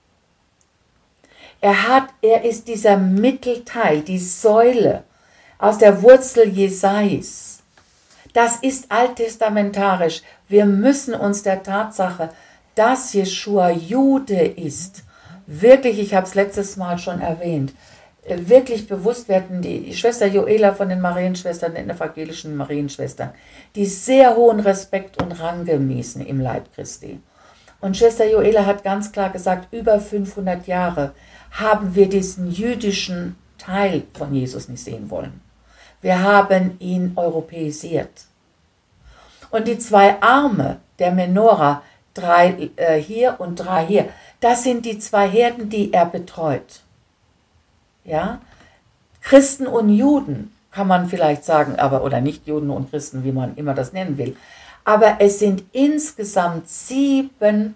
Er ist dieser Mittelteil, die Säule aus der Wurzel Jesais. Das ist alttestamentarisch. Wir müssen uns der Tatsache, dass Jeschua Jude ist, wirklich, ich habe es letztes Mal schon erwähnt, wirklich bewusst werden. Die Schwester Joela von den Marienschwestern, den evangelischen Marienschwestern, die sehr hohen Respekt und Rang genießen im Leib Christi. Und Schwester Joela hat ganz klar gesagt, über 500 Jahre haben wir diesen jüdischen Teil von Jesus nicht sehen wollen. Wir haben ihn europäisiert. Und die 2 Arme der Menora, 3 hier und 3 hier, das sind die 2 Herden, die er betreut. Ja? Christen und Juden kann man vielleicht sagen, aber oder nicht Juden und Christen, wie man immer das nennen will. Aber es sind insgesamt 7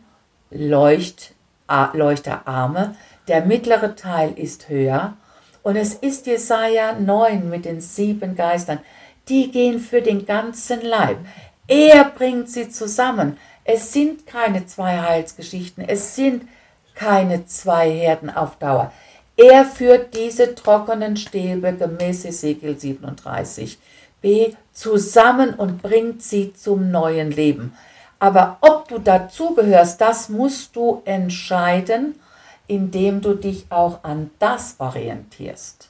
Leuchterarme. Der mittlere Teil ist höher. Und es ist Jesaja 9 mit den 7 Geistern. Die gehen für den ganzen Leib. Er bringt sie zusammen. Es sind keine 2 Heilsgeschichten. Es sind keine 2 Herden auf Dauer. Er führt diese trockenen Stäbe gemäß Hesekiel 37 B, zusammen und bringt sie zum neuen Leben. Aber ob du dazugehörst, das musst du entscheiden, indem du dich auch an das orientierst,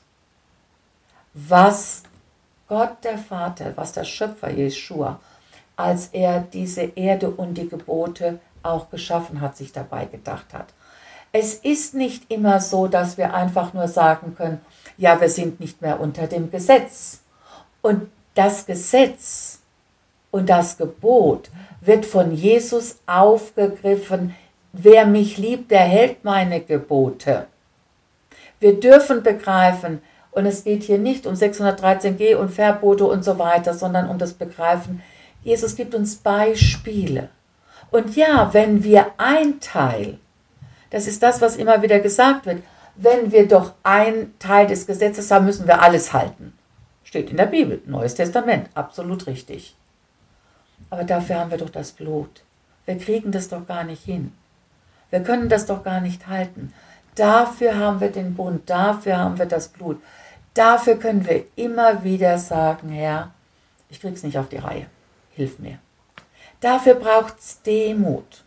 was Gott der Vater, was der Schöpfer Jeschua, als er diese Erde und die Gebote auch geschaffen hat, sich dabei gedacht hat. Es ist nicht immer so, dass wir einfach nur sagen können, ja, wir sind nicht mehr unter dem Gesetz. Und das Gesetz und das Gebot wird von Jesus aufgegriffen. Wer mich liebt, der hält meine Gebote. Wir dürfen begreifen, und es geht hier nicht um 613g und Verbote und so weiter, sondern um das Begreifen, Jesus gibt uns Beispiele. Und ja, wenn wir ein Teil, das ist das, was immer wieder gesagt wird, wenn wir doch ein Teil des Gesetzes haben, müssen wir alles halten. Steht in der Bibel, Neues Testament, absolut richtig. Aber dafür haben wir doch das Blut. Wir kriegen das doch gar nicht hin. Wir können das doch gar nicht halten. Dafür haben wir den Bund, dafür haben wir das Blut. Dafür können wir immer wieder sagen, Herr, ich krieg's nicht auf die Reihe, hilf mir. Dafür braucht's Demut.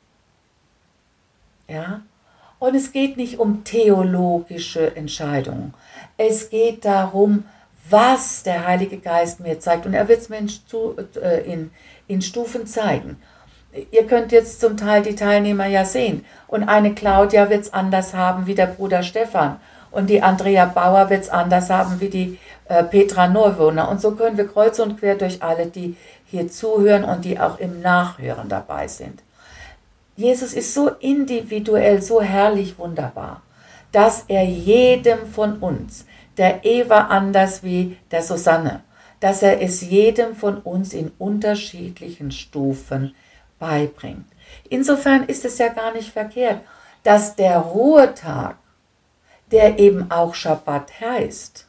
Ja? Und es geht nicht um theologische Entscheidungen. Es geht darum, was der Heilige Geist mir zeigt. Und er wird es mir in Stufen zeigen. Ihr könnt jetzt zum Teil die Teilnehmer ja sehen. Und eine Claudia wird es anders haben wie der Bruder Stefan. Und die Andrea Bauer wird es anders haben wie die Petra Neuwohner. Und so können wir kreuz und quer durch alle, die hier zuhören und die auch im Nachhören dabei sind. Jesus ist so individuell, so herrlich wunderbar, dass er jedem von uns, der Eva anders wie der Susanne, dass er es jedem von uns in unterschiedlichen Stufen beibringt. Insofern ist es ja gar nicht verkehrt, dass der Ruhetag, der eben auch Schabbat heißt,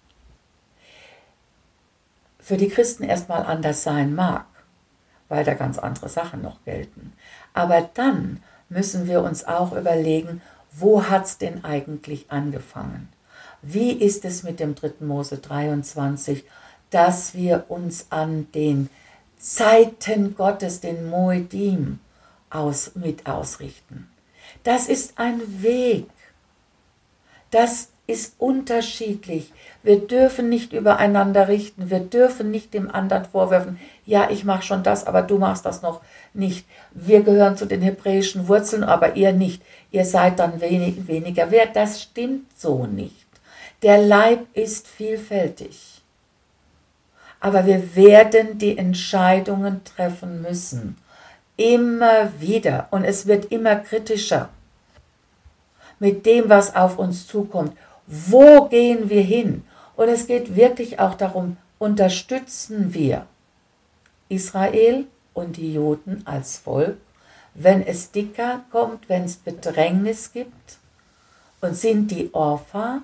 für die Christen erstmal anders sein mag, weil da ganz andere Sachen noch gelten. Aber dann müssen wir uns auch überlegen, wo hat es denn eigentlich angefangen? Wie ist es mit dem 3. Mose 23, dass wir uns an den Zeiten Gottes, den Moedim, mit ausrichten? Das ist ein Weg. Das ist unterschiedlich. Wir dürfen nicht übereinander richten. Wir dürfen nicht dem anderen vorwerfen, ja, ich mache schon das, aber du machst das noch nicht. Wir gehören zu den hebräischen Wurzeln, aber ihr nicht. Ihr seid dann weniger wert. Das stimmt so nicht. Der Leib ist vielfältig. Aber wir werden die Entscheidungen treffen müssen. Immer wieder. Und es wird immer kritischer. Mit dem, was auf uns zukommt. Wo gehen wir hin? Und es geht wirklich auch darum, unterstützen wir Israel und die Juden als Volk, wenn es dicker kommt, wenn es Bedrängnis gibt, und sind die Orpha,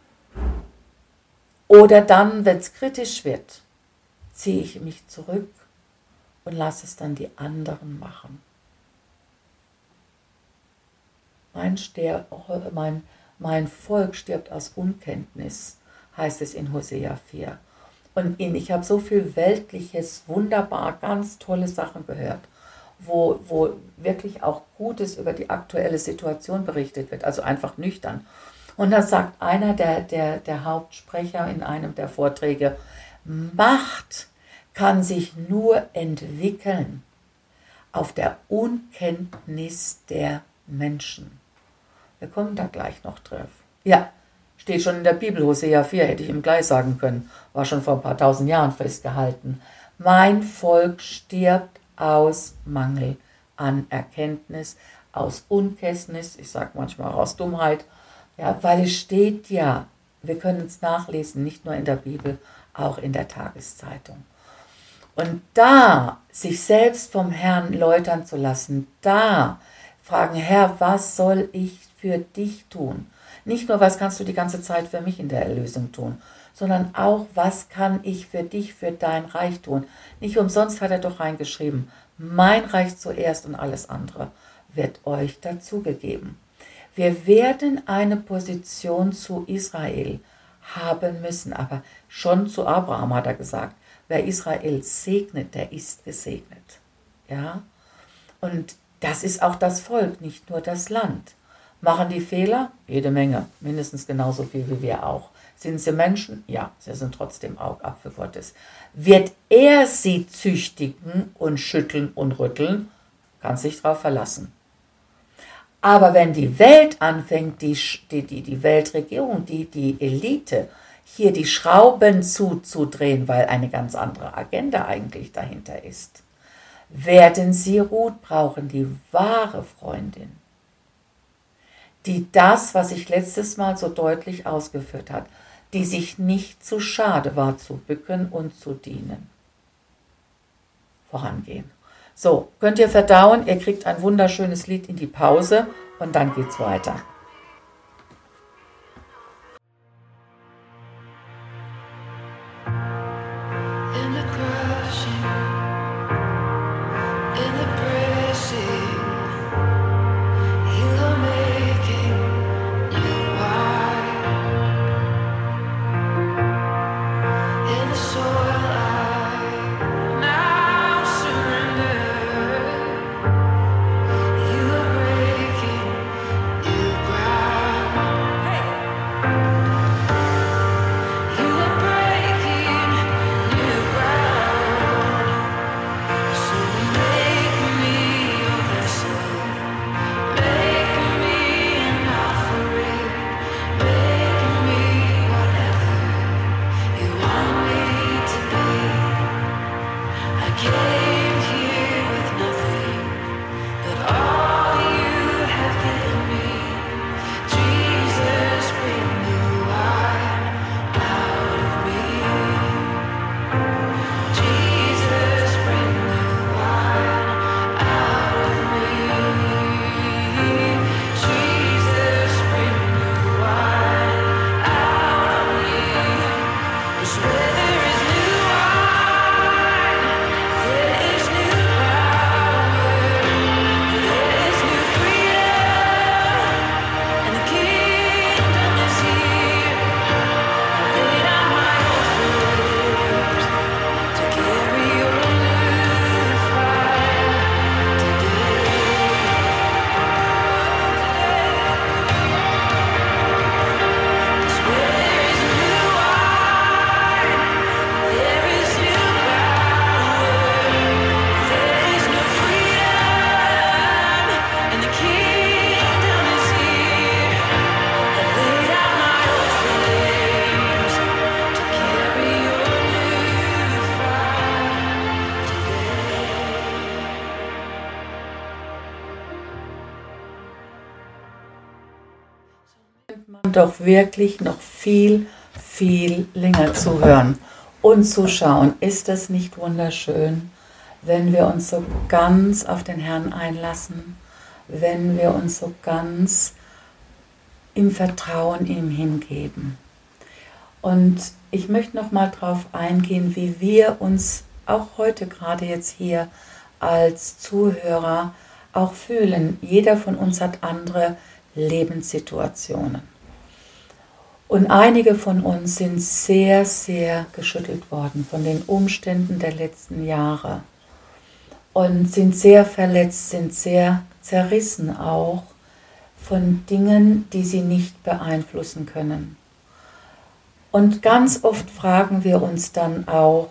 oder dann, wenn es kritisch wird, ziehe ich mich zurück und lasse es dann die anderen machen. Mein Volk stirbt aus Unkenntnis, heißt es in Hosea 4. Und ich habe so viel Weltliches, wunderbar, ganz tolle Sachen gehört, wo wirklich auch Gutes über die aktuelle Situation berichtet wird, also einfach nüchtern. Und da sagt einer der Hauptsprecher in einem der Vorträge, Macht kann sich nur entwickeln auf der Unkenntnis der Menschen. Wir kommen da gleich noch drauf. Ja, steht schon in der Bibel, Hosea 4, hätte ich ihm gleich sagen können, war schon vor ein paar tausend Jahren festgehalten. Mein Volk stirbt aus Mangel an Erkenntnis, aus Unkenntnis, ich sage manchmal auch aus Dummheit, ja, weil es steht ja, wir können es nachlesen, nicht nur in der Bibel, auch in der Tageszeitung. Und da sich selbst vom Herrn läutern zu lassen, da fragen, Herr, was soll ich für dich tun? Nicht nur, was kannst du die ganze Zeit für mich in der Erlösung tun, sondern auch, was kann ich für dich, für dein Reich tun? Nicht umsonst hat er doch reingeschrieben, mein Reich zuerst und alles andere wird euch dazugegeben. Wir werden eine Position zu Israel haben müssen, aber schon zu Abraham hat er gesagt, wer Israel segnet, der ist gesegnet. Ja? Und das ist auch das Volk, nicht nur das Land. Machen die Fehler? Jede Menge, mindestens genauso viel wie wir auch. Sind sie Menschen? Ja, sie sind trotzdem Augapfel Gottes. Wird er sie züchtigen und schütteln und rütteln? Kann sich drauf verlassen. Aber wenn die Welt anfängt, die Weltregierung, die Elite, hier die Schrauben zuzudrehen, weil eine ganz andere Agenda eigentlich dahinter ist, werden sie Ruth brauchen, die wahre Freundin, die das, was ich letztes Mal so deutlich ausgeführt habe, die sich nicht zu schade war, zu bücken und zu dienen. Vorangehen. So, könnt ihr verdauen, ihr kriegt ein wunderschönes Lied in die Pause und dann geht's weiter. Doch wirklich noch viel, viel länger zuhören und zuschauen. Ist es nicht wunderschön, wenn wir uns so ganz auf den Herrn einlassen, wenn wir uns so ganz im Vertrauen ihm hingeben? Und ich möchte noch mal darauf eingehen, wie wir uns auch heute gerade jetzt hier als Zuhörer auch fühlen. Jeder von uns hat andere Lebenssituationen. Und einige von uns sind sehr, sehr geschüttelt worden von den Umständen der letzten Jahre und sind sehr verletzt, sind sehr zerrissen auch von Dingen, die sie nicht beeinflussen können. Und ganz oft fragen wir uns dann auch,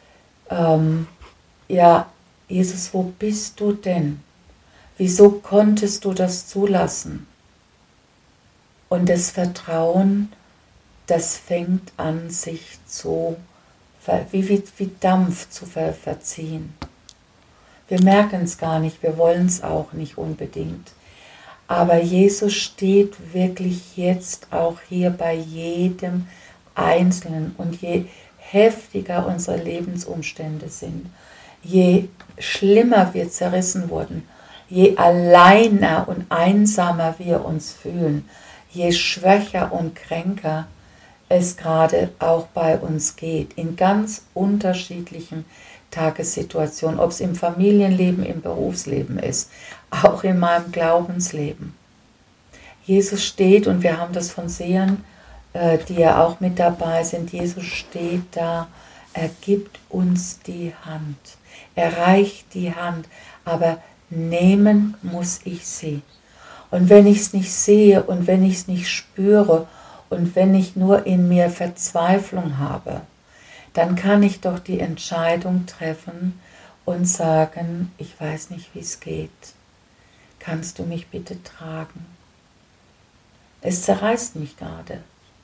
ja, Jesus, wo bist du denn? Wieso konntest du das zulassen? Und das Vertrauen, das fängt an, sich zu, wie Dampf zu verziehen. Wir merken es gar nicht, wir wollen es auch nicht unbedingt. Aber Jesus steht wirklich jetzt auch hier bei jedem Einzelnen. Und je heftiger unsere Lebensumstände sind, je schlimmer wir zerrissen wurden, je alleiner und einsamer wir uns fühlen, je schwächer und kränker es gerade auch bei uns geht, in ganz unterschiedlichen Tagessituationen, ob es im Familienleben, im Berufsleben ist, auch in meinem Glaubensleben. Jesus steht, und wir haben das von Sehern, die ja auch mit dabei sind, Jesus steht da Er gibt uns die Hand. Er reicht die Hand, aber nehmen muss ich sie. Und wenn ich es nicht sehe und wenn ich es nicht spüre und wenn ich nur in mir Verzweiflung habe, dann kann ich doch die Entscheidung treffen und sagen, ich weiß nicht, wie es geht. Kannst du mich bitte tragen? Es zerreißt mich gerade.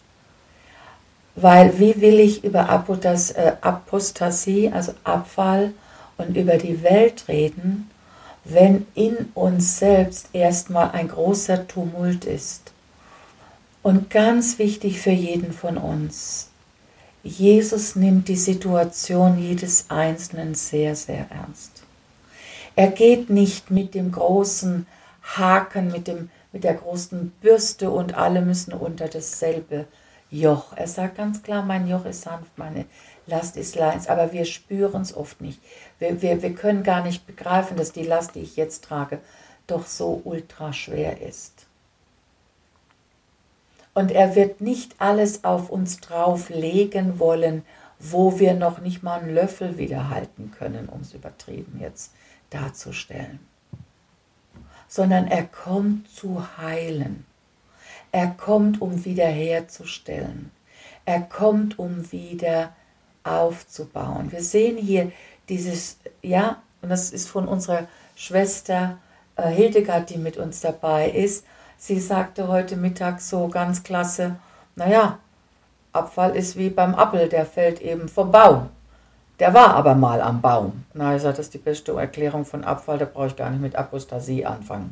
Weil wie will ich über Apostasie, also Abfall und über die Welt reden, wenn in uns selbst erstmal ein großer Tumult ist? Und ganz wichtig für jeden von uns, Jesus nimmt die Situation jedes Einzelnen sehr, sehr ernst. Er geht nicht mit dem großen Haken, mit der großen Bürste und alle müssen unter dasselbe Joch. Er sagt ganz klar, mein Joch ist sanft, meine Last ist leicht, aber wir spüren es oft nicht. Wir können gar nicht begreifen, dass die Last, die ich jetzt trage, doch so ultra schwer ist. Und er wird nicht alles auf uns drauflegen wollen, wo wir noch nicht mal einen Löffel wieder halten können, um es übertrieben jetzt darzustellen. Sondern er kommt zu heilen. Er kommt, um wiederherzustellen. Er kommt, um wieder aufzubauen. Wir sehen hier dieses, ja, und das ist von unserer Schwester Hildegard, die mit uns dabei ist. Sie sagte heute Mittag so ganz klasse, naja, Abfall ist wie beim Apfel, der fällt eben vom Baum. Der war aber mal am Baum. Na, ich sage, das ist die beste Erklärung von Abfall, da brauche ich gar nicht mit Apostasie anfangen.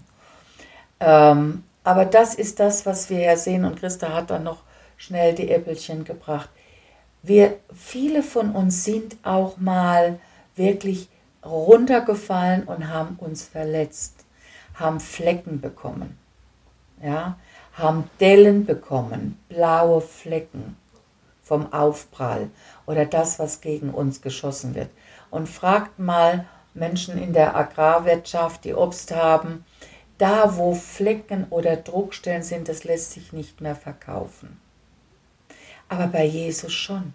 Aber das ist das, was wir ja sehen, und Christa hat dann noch schnell die Äppelchen gebracht. Viele von uns sind auch mal wirklich runtergefallen und haben uns verletzt, haben Flecken bekommen, ja, haben Dellen bekommen, blaue Flecken vom Aufprall oder das, was gegen uns geschossen wird. Und fragt mal Menschen in der Agrarwirtschaft, die Obst haben, da wo Flecken oder Druckstellen sind, das lässt sich nicht mehr verkaufen. Aber bei Jesus schon.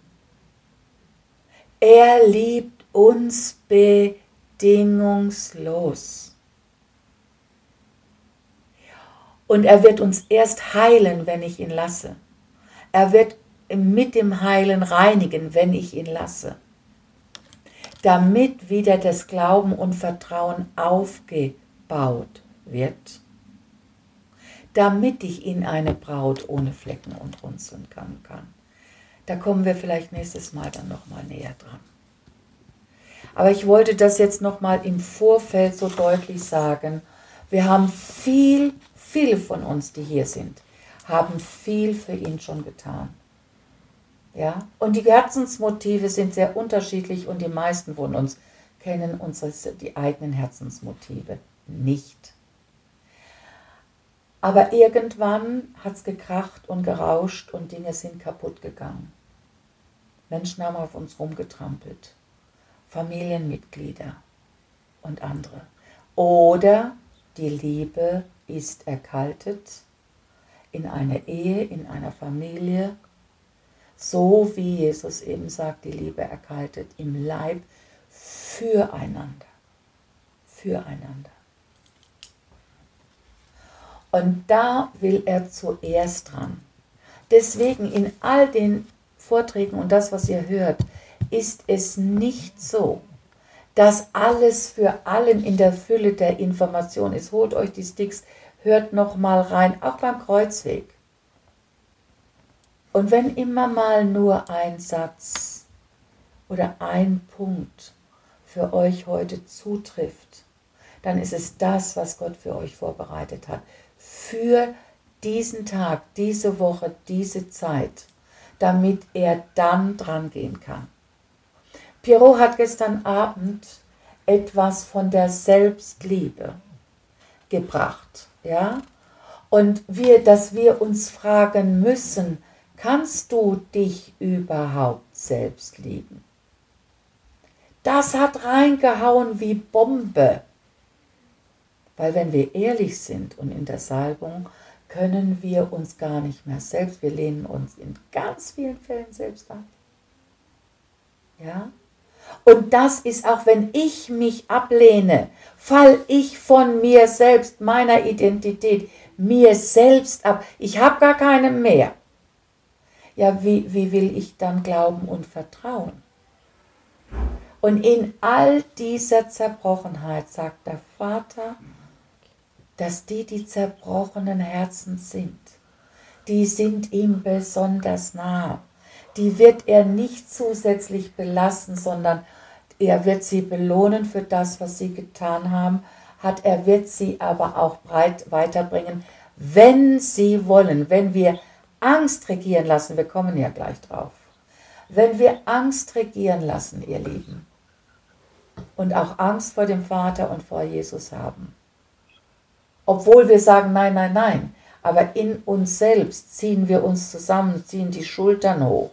Er liebt uns bedingungslos. Und er wird uns erst heilen, wenn ich ihn lasse. Er wird mit dem Heilen reinigen, wenn ich ihn lasse. Damit wieder das Glauben und Vertrauen aufgebaut wird. Damit ich in eine Braut ohne Flecken und Runzeln kommen kann. Da kommen wir vielleicht nächstes Mal dann nochmal näher dran. Aber ich wollte das jetzt nochmal im Vorfeld so deutlich sagen. Wir haben viele von uns, die hier sind, haben viel für ihn schon getan. Ja? Und die Herzensmotive sind sehr unterschiedlich und die meisten von uns kennen die eigenen Herzensmotive nicht. Aber irgendwann hat es gekracht und gerauscht und Dinge sind kaputt gegangen. Menschen haben auf uns rumgetrampelt. Familienmitglieder und andere. Oder die Liebe ist erkaltet in einer Ehe, in einer Familie, so wie Jesus eben sagt, die Liebe erkaltet im Leib füreinander. Füreinander. Und da will er zuerst dran. Deswegen in all den Vorträgen und das, was ihr hört, ist es nicht so, dass alles für allen in der Fülle der Information ist. Holt euch die Sticks, hört nochmal rein, auch beim Kreuzweg. Und wenn immer mal nur ein Satz oder ein Punkt für euch heute zutrifft, dann ist es das, was Gott für euch vorbereitet hat. Für diesen Tag, diese Woche, diese Zeit, damit er dann dran gehen kann. Pierrot hat gestern Abend etwas von der Selbstliebe gebracht, ja? Und dass wir uns fragen müssen, kannst du dich überhaupt selbst lieben? Das hat reingehauen wie Bombe. Weil wenn wir ehrlich sind und in der Salbung, können wir uns gar nicht mehr selbst, wir lehnen uns in ganz vielen Fällen selbst ab. Ja? Und das ist auch, wenn ich mich ablehne, fall ich von mir selbst, meiner Identität, mir selbst ab. Ich habe gar keinen mehr. Ja, wie will ich dann glauben und vertrauen? Und in all dieser Zerbrochenheit sagt der Vater, dass die zerbrochenen Herzen sind, die sind ihm besonders nah. Die wird er nicht zusätzlich belassen, sondern er wird sie belohnen für das, was sie getan haben. Er wird sie aber auch breit weiterbringen, wenn sie wollen, wenn wir Angst regieren lassen, wir kommen ja gleich drauf, wenn wir Angst regieren lassen, ihr Lieben, und auch Angst vor dem Vater und vor Jesus haben, obwohl wir sagen, nein, nein, nein, aber in uns selbst ziehen wir uns zusammen, ziehen die Schultern hoch,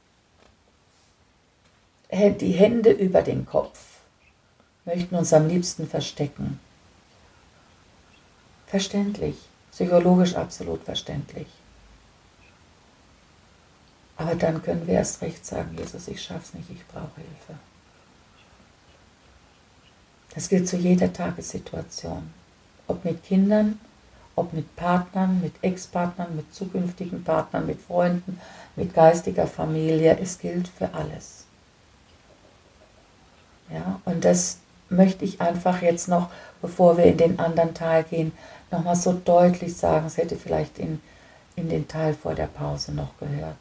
die Hände über den Kopf, möchten uns am liebsten verstecken. Verständlich, psychologisch absolut verständlich. Aber dann können wir erst recht sagen, Jesus, ich schaff's nicht, ich brauche Hilfe. Das gilt zu jeder Tagessituation. Ob mit Kindern, ob mit Partnern, mit Ex-Partnern, mit zukünftigen Partnern, mit Freunden, mit geistiger Familie. Es gilt für alles. Ja, und das möchte ich einfach jetzt noch, bevor wir in den anderen Teil gehen, nochmal so deutlich sagen. Es hätte vielleicht in den Teil vor der Pause noch gehört.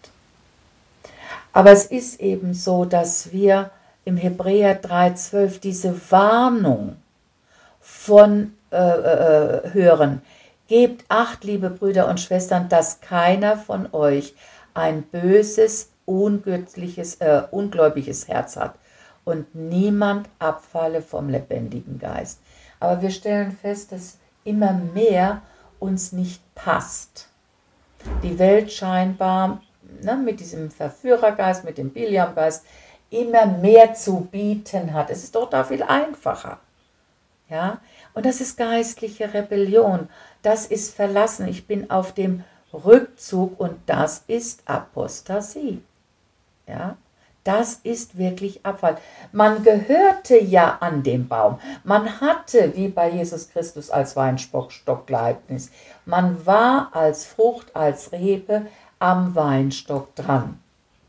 Aber es ist eben so, dass wir im Hebräer 3,12 diese Warnung von hören. Gebt Acht, liebe Brüder und Schwestern, dass keiner von euch ein böses, ungöttliches, ungläubiges Herz hat und niemand abfalle vom lebendigen Geist. Aber wir stellen fest, dass immer mehr uns nicht passt. Die Welt scheinbar mit diesem Verführergeist, mit dem Biliamgeist, immer mehr zu bieten hat. Es ist doch da viel einfacher. Ja? Und das ist geistliche Rebellion. Das ist Verlassen. Ich bin auf dem Rückzug und das ist Apostasie. Ja? Das ist wirklich Abfall. Man gehörte ja an den Baum. Man hatte, wie bei Jesus Christus als Weinstockgleichnis, man war als Frucht, als Rebe am Weinstock dran.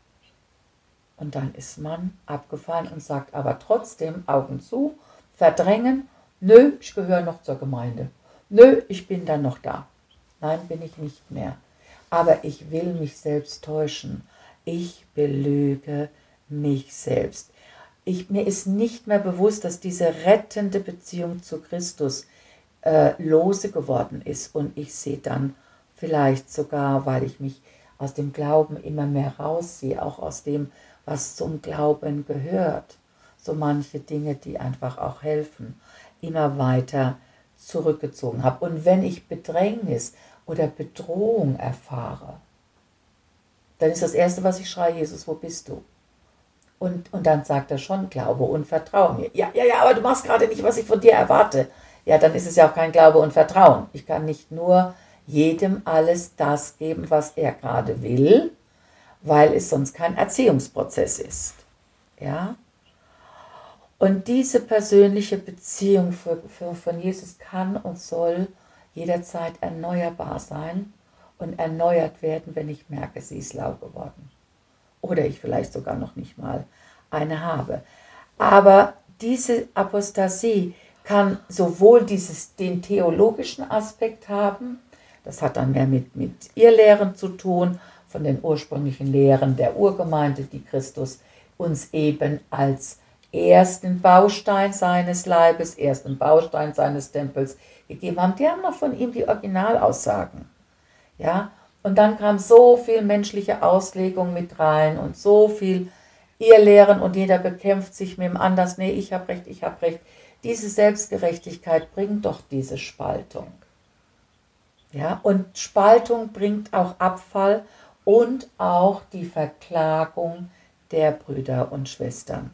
Und dann ist man abgefallen und sagt aber trotzdem, Augen zu, verdrängen, nö, ich gehöre noch zur Gemeinde. Nö, ich bin dann noch da. Nein, bin ich nicht mehr. Aber ich will mich selbst täuschen. Ich belüge mich selbst. Mir ist nicht mehr bewusst, dass diese rettende Beziehung zu Christus lose geworden ist. Und ich sehe dann vielleicht sogar, weil ich mich aus dem Glauben immer mehr rausziehe, auch aus dem, was zum Glauben gehört, so manche Dinge, die einfach auch helfen, immer weiter zurückgezogen habe. Und wenn ich Bedrängnis oder Bedrohung erfahre, dann ist das Erste, was ich schreie, Jesus, wo bist du? Und dann sagt er schon, glaube und vertraue mir. Ja, aber du machst gerade nicht, was ich von dir erwarte. Ja, dann ist es ja auch kein Glaube und Vertrauen. Ich kann nicht nur jedem alles das geben, was er gerade will, weil es sonst kein Erziehungsprozess ist. Ja? Und diese persönliche Beziehung von Jesus kann und soll jederzeit erneuerbar sein und erneuert werden, wenn ich merke, sie ist lau geworden. Oder ich vielleicht sogar noch nicht mal eine habe. Aber diese Apostasie kann sowohl den theologischen Aspekt haben, das hat dann mehr mit Irrlehren zu tun, von den ursprünglichen Lehren der Urgemeinde, die Christus uns eben als ersten Baustein seines Leibes, ersten Baustein seines Tempels gegeben haben. Die haben noch von ihm die Originalaussagen. Ja? Und dann kam so viel menschliche Auslegung mit rein und so viel Irrlehren und jeder bekämpft sich mit dem anderen. Nee, ich habe recht, ich habe recht. Diese Selbstgerechtigkeit bringt doch diese Spaltung. Ja? Und Spaltung bringt auch Abfall und auch die Verklagung der Brüder und Schwestern.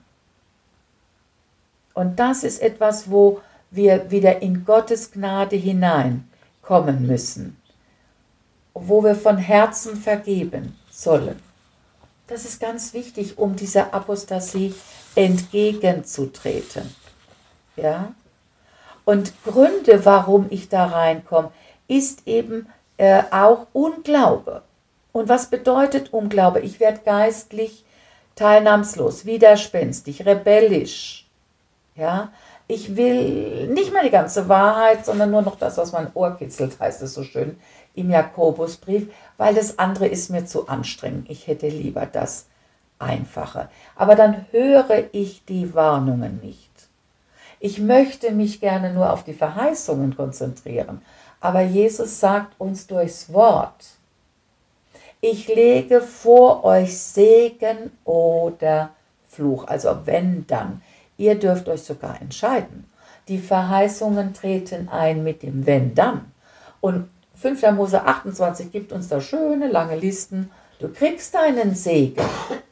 Und das ist etwas, wo wir wieder in Gottes Gnade hineinkommen müssen, wo wir von Herzen vergeben sollen. Das ist ganz wichtig, um dieser Apostasie entgegenzutreten. Ja? Und Gründe, warum ich da reinkomme, ist eben auch Unglaube. Und was bedeutet Unglaube? Ich werde geistlich teilnahmslos, widerspenstig, rebellisch. Ja? Ich will nicht mehr die ganze Wahrheit, sondern nur noch das, was mein Ohr kitzelt, heißt es so schön im Jakobusbrief, weil das andere ist mir zu anstrengend. Ich hätte lieber das Einfache. Aber dann höre ich die Warnungen nicht. Ich möchte mich gerne nur auf die Verheißungen konzentrieren. Aber Jesus sagt uns durchs Wort, ich lege vor euch Segen oder Fluch. Also wenn dann. Ihr dürft euch sogar entscheiden. Die Verheißungen treten ein mit dem wenn dann. Und 5. Mose 28 gibt uns da schöne lange Listen. Du kriegst deinen Segen.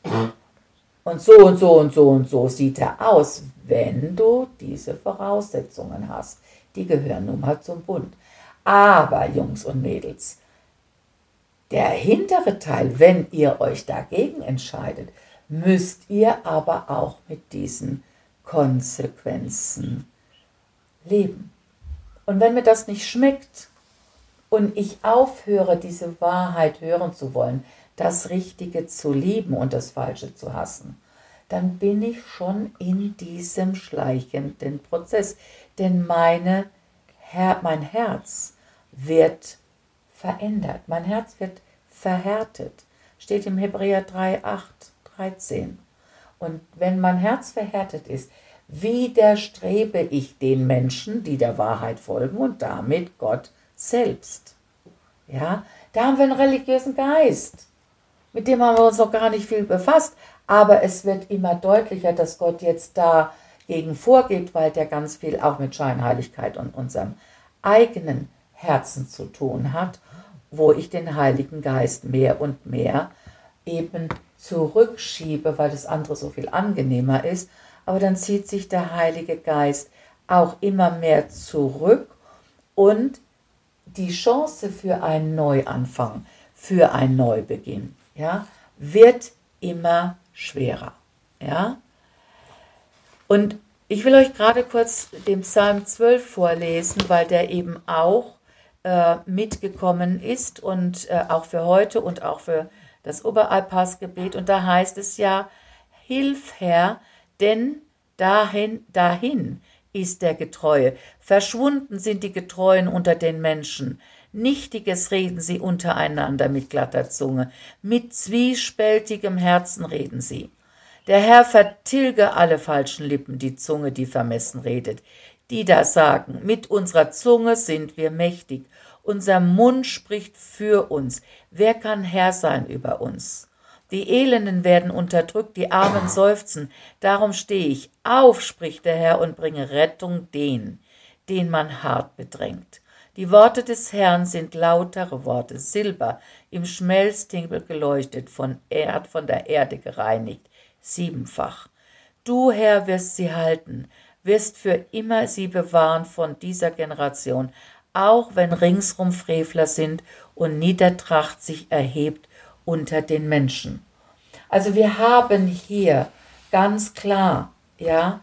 Und so und so und so und so sieht er aus, wenn du diese Voraussetzungen hast. Die gehören nun mal zum Bund. Aber, Jungs und Mädels, der hintere Teil, wenn ihr euch dagegen entscheidet, müsst ihr aber auch mit diesen Konsequenzen leben. Und wenn mir das nicht schmeckt und ich aufhöre, diese Wahrheit hören zu wollen, das Richtige zu lieben und das Falsche zu hassen, dann bin ich schon in diesem schleichenden Prozess. Denn mein Herz wird verändert, mein Herz wird verhärtet. Steht im Hebräer 3, 8, 13. Und wenn mein Herz verhärtet ist, widerstrebe ich den Menschen, die der Wahrheit folgen und damit Gott selbst. Ja, da haben wir einen religiösen Geist. Mit dem haben wir uns noch gar nicht viel befasst. Aber es wird immer deutlicher, dass Gott jetzt dagegen vorgeht, weil der ganz viel auch mit Scheinheiligkeit und unserem eigenen Herzen zu tun hat, wo ich den Heiligen Geist mehr und mehr eben zurückschiebe, weil das andere so viel angenehmer ist. Aber dann zieht sich der Heilige Geist auch immer mehr zurück und die Chance für einen Neuanfang, für einen Neubeginn, ja, wird immer schwerer. Ja? Und ich will euch gerade kurz den Psalm 12 vorlesen, weil der eben auch mitgekommen ist und auch für heute und auch für das Oberalpassgebet. Und da heißt es ja, Hilf Herr, denn dahin ist der Getreue. Verschwunden sind die Getreuen unter den Menschen. Nichtiges reden sie untereinander mit glatter Zunge. Mit zwiespältigem Herzen reden sie. Der Herr vertilge alle falschen Lippen, die Zunge, die vermessen redet. Die da sagen, mit unserer Zunge sind wir mächtig. Unser Mund spricht für uns. Wer kann Herr sein über uns? Die Elenden werden unterdrückt, die Armen seufzen. Darum stehe ich auf, spricht der Herr, und bringe Rettung den man hart bedrängt. Die Worte des Herrn sind lautere Worte, Silber, im Schmelztiegel geleuchtet, von der Erde gereinigt, 7-fach. Du, Herr, wirst sie halten, wirst für immer sie bewahren von dieser Generation, auch wenn ringsrum Frevler sind und Niedertracht sich erhebt unter den Menschen. Also wir haben hier ganz klar, ja,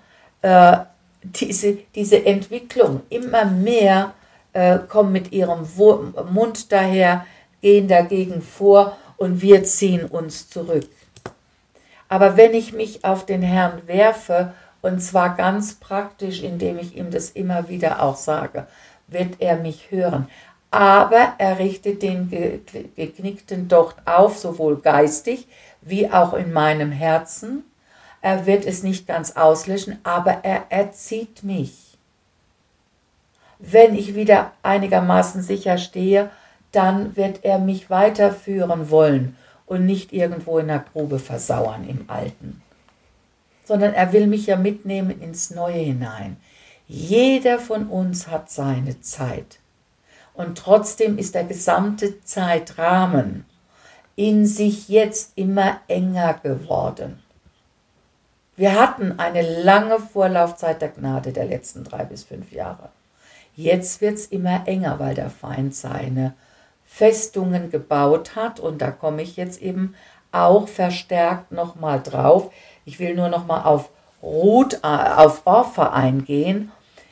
diese Entwicklung, immer mehr kommen mit ihrem Mund daher, gehen dagegen vor und wir ziehen uns zurück. Aber wenn ich mich auf den Herrn werfe, und zwar ganz praktisch, indem ich ihm das immer wieder auch sage, wird er mich hören. Aber er richtet den geknickten Docht auf, sowohl geistig wie auch in meinem Herzen. Er wird es nicht ganz auslöschen, aber er erzieht mich. Wenn ich wieder einigermaßen sicher stehe, dann wird er mich weiterführen wollen und nicht irgendwo in der Grube versauern im Alten. Sondern er will mich ja mitnehmen ins Neue hinein. Jeder von uns hat seine Zeit. Und trotzdem ist der gesamte Zeitrahmen in sich jetzt immer enger geworden. Wir hatten eine lange Vorlaufzeit der Gnade der letzten 3 bis 5 Jahre. Jetzt wird es immer enger, weil der Feind seine Festungen gebaut hat. Und da komme ich jetzt eben auch verstärkt nochmal drauf. Ich will nur nochmal auf auf Orpha eingehen.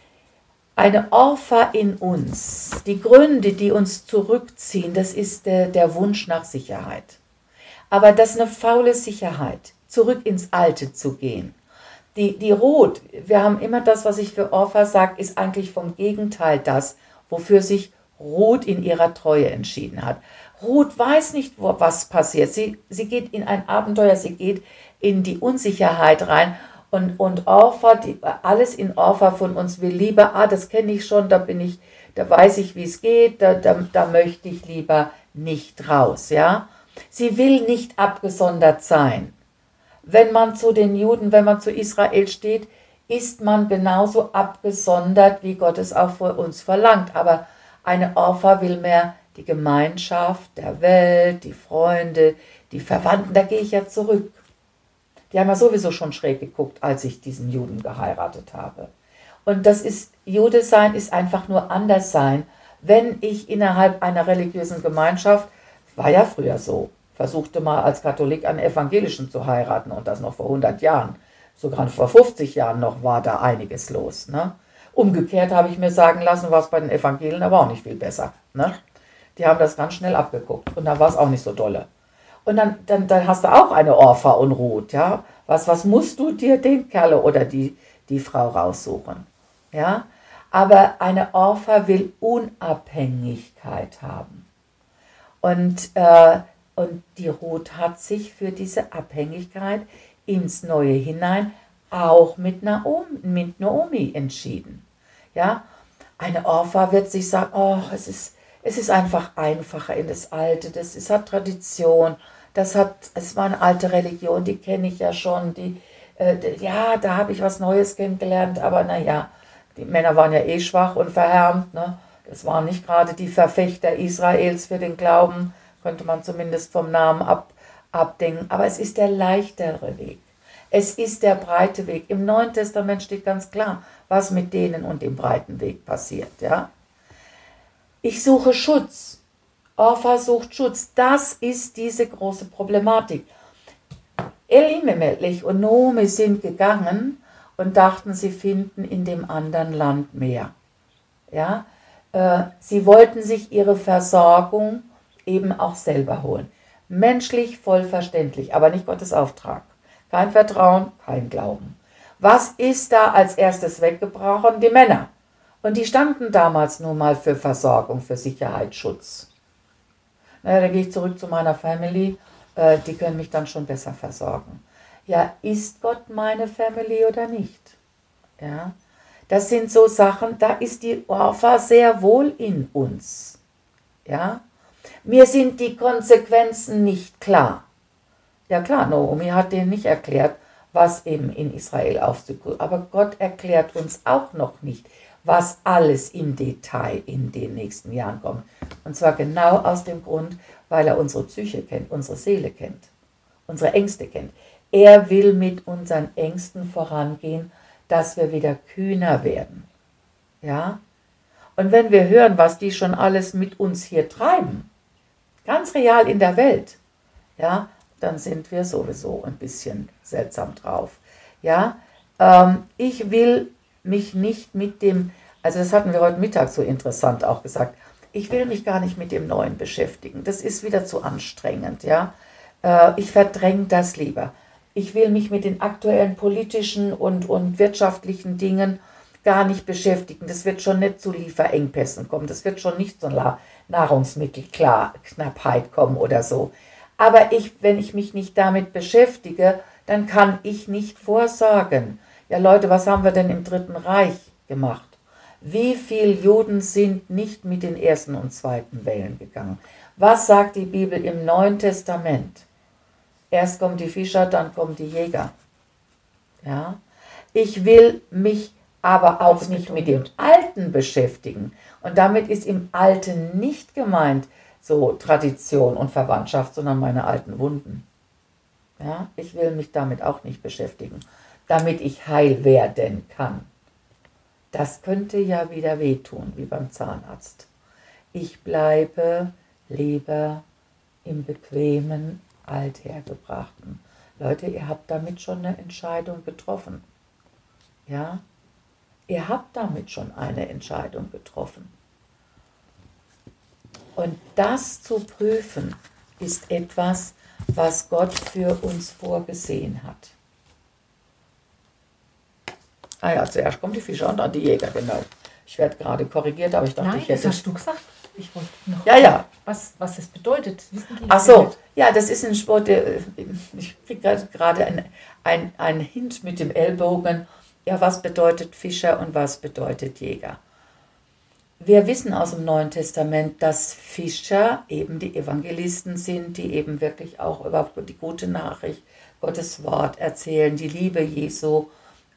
Eine Orpha in uns, die Gründe, die uns zurückziehen, das ist der Wunsch nach Sicherheit. Aber das ist eine faule Sicherheit, zurück ins Alte zu gehen. Die Ruth, wir haben immer das, was ich für Orpha sage, ist eigentlich vom Gegenteil das, wofür sich Ruth in ihrer Treue entschieden hat. Ruth weiß nicht, was passiert. Sie geht in ein Abenteuer, sie geht in die Unsicherheit rein. Und Orpha, alles in Orpha von uns will lieber, das kenne ich schon, da weiß ich, wie es geht, da möchte ich lieber nicht raus, ja. Sie will nicht abgesondert sein. Wenn man zu den Juden, wenn man zu Israel steht, ist man genauso abgesondert, wie Gott es auch von uns verlangt. Aber eine Orpha will mehr die Gemeinschaft der Welt, die Freunde, die Verwandten, da gehe ich ja zurück. Die haben ja sowieso schon schräg geguckt, als ich diesen Juden geheiratet habe. Und Jude sein ist einfach nur anders sein, wenn ich innerhalb einer religiösen Gemeinschaft, war ja früher so, versuchte mal als Katholik einen Evangelischen zu heiraten und das noch vor 100 Jahren, sogar vor 50 Jahren noch war da einiges los. Ne? Umgekehrt habe ich mir sagen lassen, war es bei den Evangelien aber auch nicht viel besser. Ne? Die haben das ganz schnell abgeguckt und dann war es auch nicht so dolle. Und dann hast du auch eine Orpha und Ruth, ja. Was musst du dir den Kerl oder die Frau raussuchen, ja? Aber eine Orpha will Unabhängigkeit haben. Und die Ruth hat sich für diese Abhängigkeit ins Neue hinein auch mit Naomi entschieden, ja. Eine Orpha wird sich sagen, es ist einfach einfacher in das Alte, es hat Tradition, es war eine alte Religion, die kenne ich ja schon, da habe ich was Neues kennengelernt, aber naja, die Männer waren ja eh schwach und verhärmt, ne? Das waren nicht gerade die Verfechter Israels für den Glauben, könnte man zumindest vom Namen abdenken, aber es ist der leichtere Weg. Es ist der breite Weg. Im Neuen Testament steht ganz klar, was mit denen und dem breiten Weg passiert, ja. Ich suche Schutz. Orpha sucht Schutz. Das ist diese große Problematik. Elimelech und Naomi sind gegangen und dachten, sie finden in dem anderen Land mehr. Ja? Sie wollten sich ihre Versorgung eben auch selber holen. Menschlich voll verständlich, aber nicht Gottes Auftrag. Kein Vertrauen, kein Glauben. Was ist da als erstes weggebrochen? Die Männer. Und die standen damals nun mal für Versorgung, für Sicherheit, Schutz. Naja, da gehe ich zurück zu meiner Family, die können mich dann schon besser versorgen. Ja, ist Gott meine Family oder nicht? Ja, das sind so Sachen, da ist die Orpha sehr wohl in uns. Ja, mir sind die Konsequenzen nicht klar. Ja klar, Naomi hat denen nicht erklärt, was eben in Israel aufzukommen. Aber Gott erklärt uns auch noch nicht, was alles im Detail in den nächsten Jahren kommt. Und zwar genau aus dem Grund, weil er unsere Psyche kennt, unsere Seele kennt, unsere Ängste kennt. Er will mit unseren Ängsten vorangehen, dass wir wieder kühner werden. Ja? Und wenn wir hören, was die schon alles mit uns hier treiben, ganz real in der Welt, ja, dann sind wir sowieso ein bisschen seltsam drauf. Ja? Ich will mich nicht mit dem, also das hatten wir heute Mittag so interessant auch gesagt, ich will mich gar nicht mit dem Neuen beschäftigen. Das ist wieder zu anstrengend. Ja? Ich verdränge das lieber. Ich will mich mit den aktuellen politischen und wirtschaftlichen Dingen gar nicht beschäftigen. Das wird schon nicht zu Lieferengpässen kommen. Das wird schon nicht zu Nahrungsmittelknappheit kommen oder so. Aber wenn ich mich nicht damit beschäftige, dann kann ich nicht vorsorgen. Ja Leute, was haben wir denn im Dritten Reich gemacht? Wie viele Juden sind nicht mit den ersten und zweiten Wellen gegangen? Was sagt die Bibel im Neuen Testament? Erst kommen die Fischer, dann kommen die Jäger. Ja? Ich will mich aber auch nicht mit dem Alten beschäftigen. Und damit ist im Alten nicht gemeint so Tradition und Verwandtschaft, sondern meine alten Wunden. Ja? Ich will mich damit auch nicht beschäftigen, damit ich heil werden kann. Das könnte ja wieder wehtun, wie beim Zahnarzt. Ich bleibe lieber im Bequemen Althergebrachten. Leute, ihr habt damit schon eine Entscheidung getroffen. Ja? Ihr habt damit schon eine Entscheidung getroffen. Und das zu prüfen, ist etwas, was Gott für uns vorgesehen hat. Ah ja, zuerst kommt die Fischer und dann die Jäger, genau. Ich werde gerade korrigiert, aber ich dachte, Nein, ich hätte... das hast du gesagt. Ich wollte noch Ja. Was das bedeutet. Wissen die Ach so, ja, das ist ein Sport, ich kriege gerade ein Hint mit dem Ellbogen. Ja, was bedeutet Fischer und was bedeutet Jäger? Wir wissen aus dem Neuen Testament, dass Fischer eben die Evangelisten sind, die eben wirklich auch über die gute Nachricht, Gottes Wort erzählen, die Liebe Jesu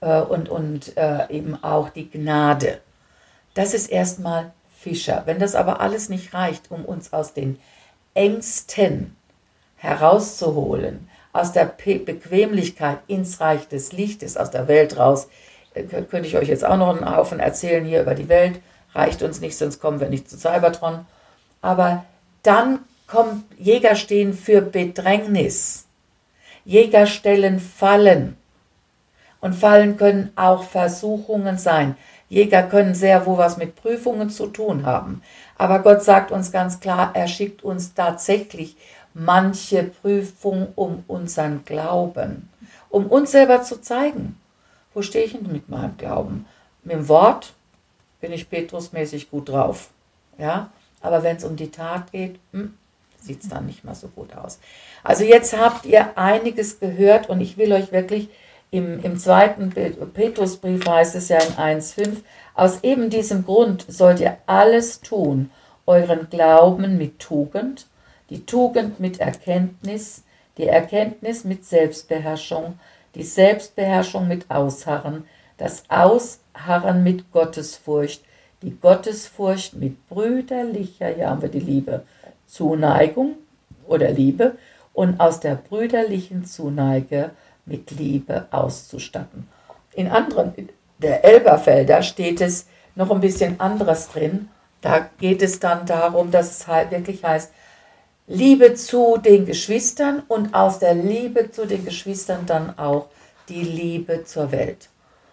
und eben auch die Gnade. Das ist erstmal Fischer. Wenn das aber alles nicht reicht, um uns aus den Ängsten herauszuholen, aus der Bequemlichkeit ins Reich des Lichtes, aus der Welt raus, könnte ich euch jetzt auch noch einen Haufen erzählen hier über die Welt, reicht uns nicht, sonst kommen wir nicht zu Cybertron. Aber dann kommt Jäger stehen für Bedrängnis. Jäger stellen Fallen. Und Fallen können auch Versuchungen sein. Jäger können sehr wohl was mit Prüfungen zu tun haben. Aber Gott sagt uns ganz klar, er schickt uns tatsächlich manche Prüfung um unseren Glauben, um uns selber zu zeigen. Wo stehe ich denn mit meinem Glauben? Mit dem Wort bin ich Petrusmäßig gut drauf. Ja? Aber wenn es um die Tat geht, sieht es dann nicht mal so gut aus. Also jetzt habt ihr einiges gehört und ich will euch wirklich im zweiten Petrusbrief heißt es ja in 1,5, aus eben diesem Grund sollt ihr alles tun, euren Glauben mit Tugend, die Tugend mit Erkenntnis, die Erkenntnis mit Selbstbeherrschung, die Selbstbeherrschung mit Ausharren, das Ausharren mit Gottesfurcht, die Gottesfurcht mit brüderlicher, hier haben wir die Liebe, Zuneigung oder Liebe und aus der brüderlichen Zuneige mit Liebe auszustatten. In anderen, der Elberfelder steht es noch ein bisschen anderes drin. Da geht es dann darum, dass es halt wirklich heißt, Liebe zu den Geschwistern und aus der Liebe zu den Geschwistern dann auch die Liebe zur Welt.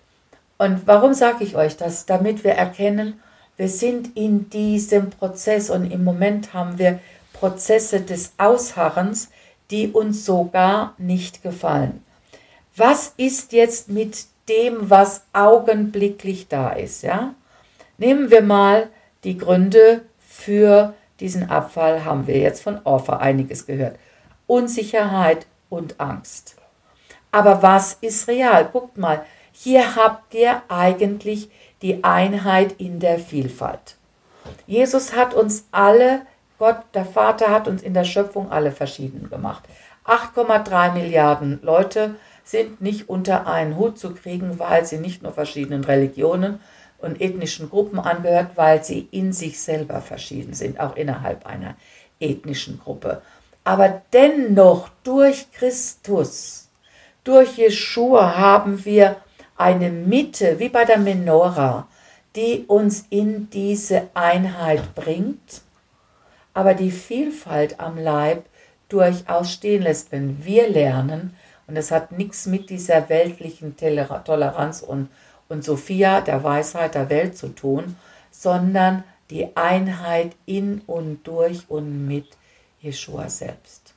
Und warum sage ich euch das? Damit wir erkennen, wir sind in diesem Prozess und im Moment haben wir Prozesse des Ausharrens, die uns sogar nicht gefallen. Was ist jetzt mit dem, was augenblicklich da ist? Ja? Nehmen wir mal die Gründe für diesen Abfall, haben wir jetzt von Orpha einiges gehört. Unsicherheit und Angst. Aber was ist real? Guckt mal, hier habt ihr eigentlich die Einheit in der Vielfalt. Jesus hat uns alle, Gott, der Vater hat uns in der Schöpfung alle verschieden gemacht. 8,3 Milliarden Leute sind nicht unter einen Hut zu kriegen, weil sie nicht nur verschiedenen Religionen und ethnischen Gruppen angehört, weil sie in sich selber verschieden sind, auch innerhalb einer ethnischen Gruppe. Aber dennoch durch Christus, durch Jeschua haben wir eine Mitte, wie bei der Menora, die uns in diese Einheit bringt, aber die Vielfalt am Leib durchaus stehen lässt, wenn wir lernen, und es hat nichts mit dieser weltlichen Toleranz und Sophia, der Weisheit der Welt zu tun, sondern die Einheit in und durch und mit Jeschua selbst.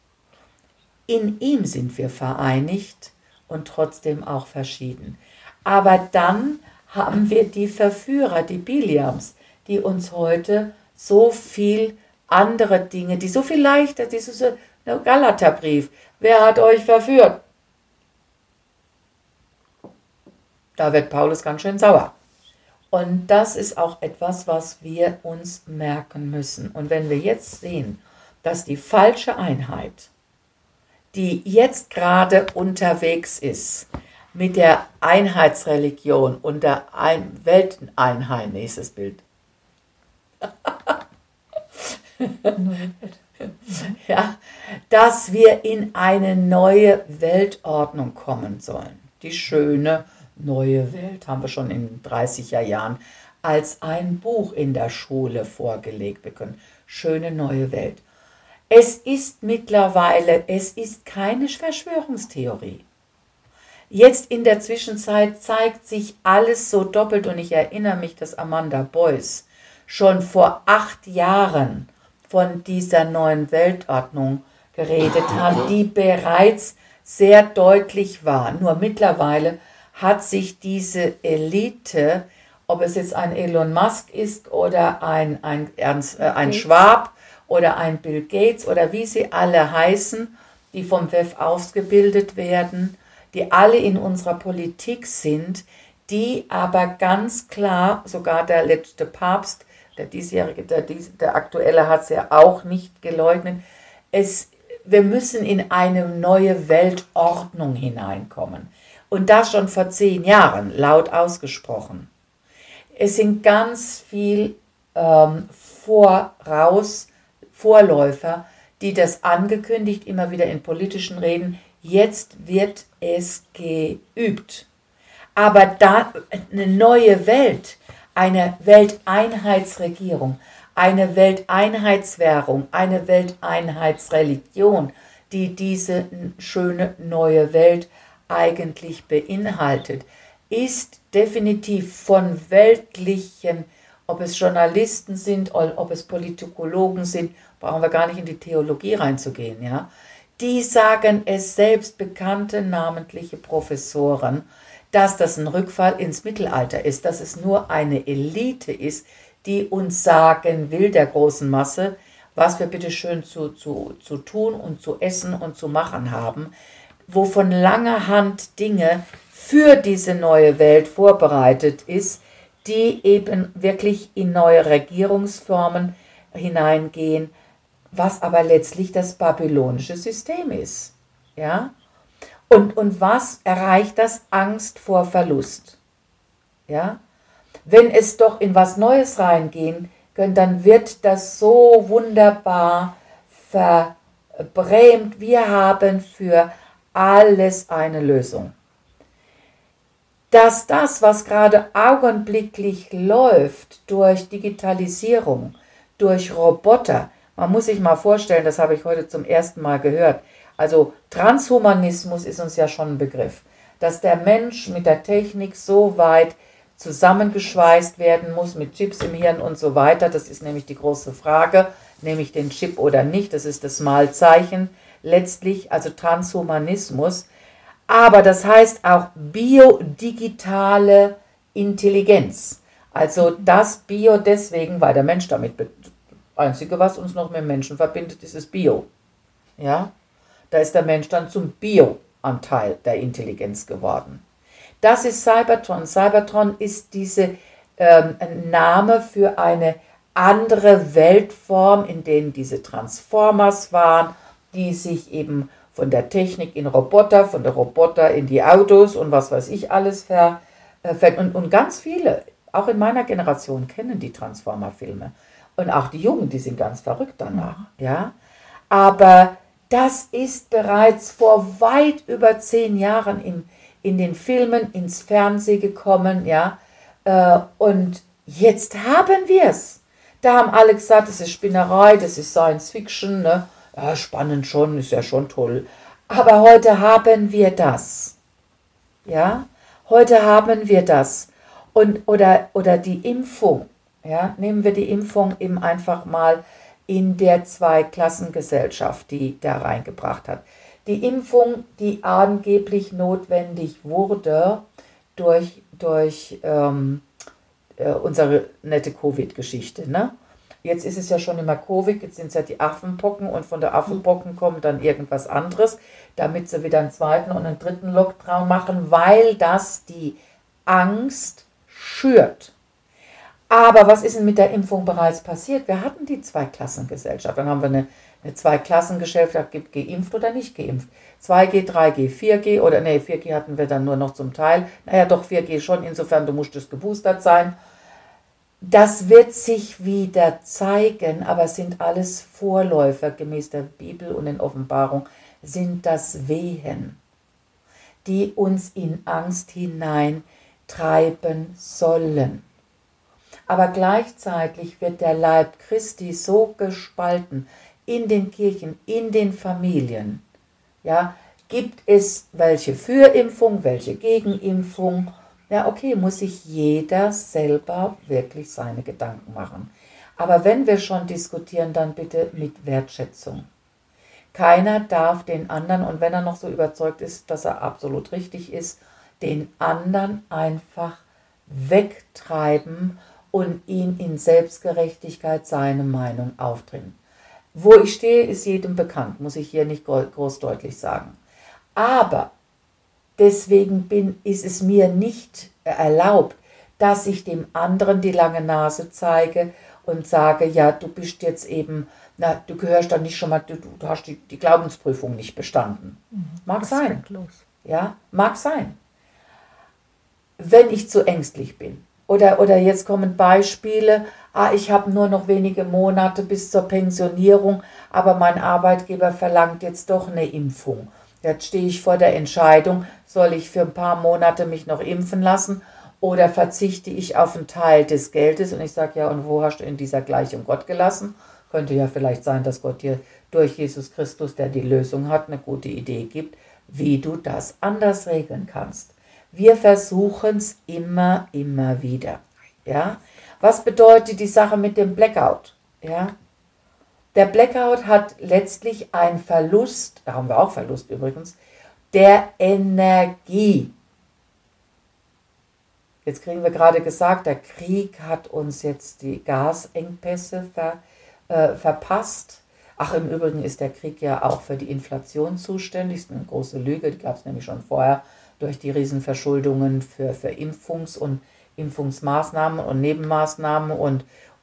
In ihm sind wir vereinigt und trotzdem auch verschieden. Aber dann haben wir die Verführer, die Biliams, die uns heute so viel andere Dinge, die so viel leichter, dieses Galaterbrief, wer hat euch verführt? Da wird Paulus ganz schön sauer. Und das ist auch etwas, was wir uns merken müssen. Und wenn wir jetzt sehen, dass die falsche Einheit, die jetzt gerade unterwegs ist, mit der Einheitsreligion und der Welteneinheit, nächstes Bild. Ja, dass wir in eine neue Weltordnung kommen sollen. Die schöne neue Welt haben wir schon in 30er Jahren als ein Buch in der Schule vorgelegt bekommen. Schöne neue Welt. Es ist mittlerweile, es ist keine Verschwörungstheorie. Jetzt in der Zwischenzeit zeigt sich alles so doppelt und ich erinnere mich, dass Amanda Boyce schon vor 8 Jahren von dieser neuen Weltordnung geredet hat, die bereits sehr deutlich war. Nur mittlerweile hat sich diese Elite, ob es jetzt ein Elon Musk ist oder ein Schwab oder ein Bill Gates oder wie sie alle heißen, die vom WEF ausgebildet werden, die alle in unserer Politik sind, die aber ganz klar, sogar der letzte Papst, der diesjährige, der aktuelle hat es ja auch nicht geleugnet, wir müssen in eine neue Weltordnung hineinkommen. Und das schon vor 10 Jahren, laut ausgesprochen. Es sind ganz viel Vorläufer, die das angekündigt, immer wieder in politischen Reden. Jetzt wird es geübt. Aber da eine neue Welt, eine Welteinheitsregierung, eine Welteinheitswährung, eine Welteinheitsreligion, die diese schöne neue Welt eigentlich beinhaltet, ist definitiv von weltlichen, ob es Journalisten sind, ob es Politikologen sind, brauchen wir gar nicht in die Theologie reinzugehen, ja. Die sagen es selbst, bekannte namentliche Professoren, dass das ein Rückfall ins Mittelalter ist, dass es nur eine Elite ist, die uns sagen will, der großen Masse, was wir bitte schön zu tun und zu essen und zu machen haben, wo von langer Hand Dinge für diese neue Welt vorbereitet ist, die eben wirklich in neue Regierungsformen hineingehen, was aber letztlich das babylonische System ist. Ja? Und was erreicht das? Angst vor Verlust. Ja? Wenn es doch in was Neues reingehen können, dann wird das so wunderbar verbrämt. Wir haben für alles eine Lösung. Dass das, was gerade augenblicklich läuft durch Digitalisierung, durch Roboter, man muss sich mal vorstellen, das habe ich heute zum ersten Mal gehört, also Transhumanismus ist uns ja schon ein Begriff, dass der Mensch mit der Technik so weit zusammengeschweißt werden muss mit Chips im Hirn und so weiter. Das ist nämlich die große Frage, nehme ich den Chip oder nicht, das ist das Malzeichen letztlich, also Transhumanismus. Aber das heißt auch biodigitale Intelligenz. Also das Bio deswegen, weil der Mensch damit, das Einzige, was uns noch mit Menschen verbindet, ist das Bio. Ja? Da ist der Mensch dann zum Bio-Anteil der Intelligenz geworden. Das ist Cybertron. Cybertron ist diese Name für eine andere Weltform, in denen diese Transformers waren, die sich eben von der Technik in Roboter, von der Roboter in die Autos und was weiß ich alles und ganz viele, auch in meiner Generation, kennen die Transformer-Filme. Und auch die Jungen, die sind ganz verrückt danach. Ja? Aber das ist bereits vor weit über 10 Jahren in den Filmen, ins Fernsehen gekommen. Ja? Und jetzt haben wir es. Da haben alle gesagt, das ist Spinnerei, das ist Science Fiction, ne? Ja, spannend schon, ist ja schon toll. Aber heute haben wir das. Ja, heute haben wir das. Oder die Impfung. Ja, nehmen wir die Impfung eben einfach mal in der Zweiklassengesellschaft, die da reingebracht hat. Die Impfung, die angeblich notwendig wurde durch unsere nette Covid-Geschichte, ne? Jetzt ist es ja schon immer Covid, jetzt sind es ja die Affenpocken und von der Affenpocken kommt dann irgendwas anderes, damit sie wieder einen zweiten und einen dritten Lockdown machen, weil das die Angst schürt. Aber was ist denn mit der Impfung bereits passiert? Wir hatten die Zweiklassengesellschaft, dann haben wir eine Zweiklassengesellschaft, gibt geimpft oder nicht geimpft. 2G, 3G, 4G oder 4G hatten wir dann nur noch zum Teil. Naja, doch 4G schon, insofern du musstest geboostert sein. Das wird sich wieder zeigen, aber es sind alles Vorläufer, gemäß der Bibel und in Offenbarung, sind das Wehen, die uns in Angst hineintreiben sollen. Aber gleichzeitig wird der Leib Christi so gespalten in den Kirchen, in den Familien, ja, gibt es welche für Impfung, welche gegen Impfung. Ja, okay, muss sich jeder selber wirklich seine Gedanken machen. Aber wenn wir schon diskutieren, dann bitte mit Wertschätzung. Keiner darf den anderen, und wenn er noch so überzeugt ist, dass er absolut richtig ist, den anderen einfach wegtreiben und ihn in Selbstgerechtigkeit seine Meinung aufdringen. Wo ich stehe, ist jedem bekannt, muss ich hier nicht groß deutlich sagen. Aber deswegen ist es mir nicht erlaubt, dass ich dem anderen die lange Nase zeige und sage, ja, du bist jetzt eben, na, du gehörst dann nicht schon mal, du hast die Glaubensprüfung nicht bestanden. Mag sein. Ja, mag sein. Wenn ich zu ängstlich bin. Oder jetzt kommen Beispiele, ich habe nur noch wenige Monate bis zur Pensionierung, aber mein Arbeitgeber verlangt jetzt doch eine Impfung. Jetzt stehe ich vor der Entscheidung, soll ich für ein paar Monate mich noch impfen lassen oder verzichte ich auf einen Teil des Geldes? Und ich sage, ja, und wo hast du in dieser Gleichung Gott gelassen? Könnte ja vielleicht sein, dass Gott dir durch Jesus Christus, der die Lösung hat, eine gute Idee gibt, wie du das anders regeln kannst. Wir versuchen es immer wieder. Ja? Was bedeutet die Sache mit dem Blackout? Ja? Der Blackout hat letztlich einen Verlust, da haben wir auch Verlust übrigens, der Energie. Jetzt kriegen wir gerade gesagt, der Krieg hat uns jetzt die Gasengpässe verpasst. Ach, im Übrigen ist der Krieg ja auch für die Inflation zuständig. Das ist eine große Lüge, die gab es nämlich schon vorher durch die Riesenverschuldungen für Impfungs- und Impfungsmaßnahmen und Nebenmaßnahmen und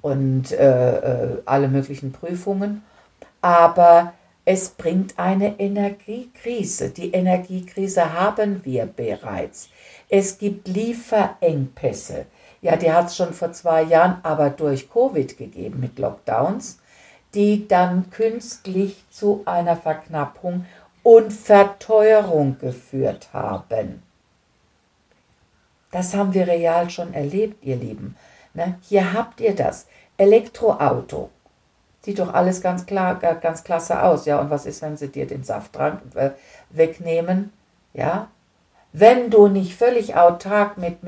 alle möglichen Prüfungen. Aber es bringt eine Energiekrise. Die Energiekrise haben wir bereits. Es gibt Lieferengpässe. Ja, die hat es schon vor 2 Jahren, aber durch Covid gegeben mit Lockdowns, die dann künstlich zu einer Verknappung und Verteuerung geführt haben. Das haben wir real schon erlebt, ihr Lieben. Ne? Hier habt ihr das. Elektroauto. Sieht doch alles ganz klasse aus. Ja, und was ist, wenn sie dir den Safttrank wegnehmen? Ja, wenn du nicht völlig autark mit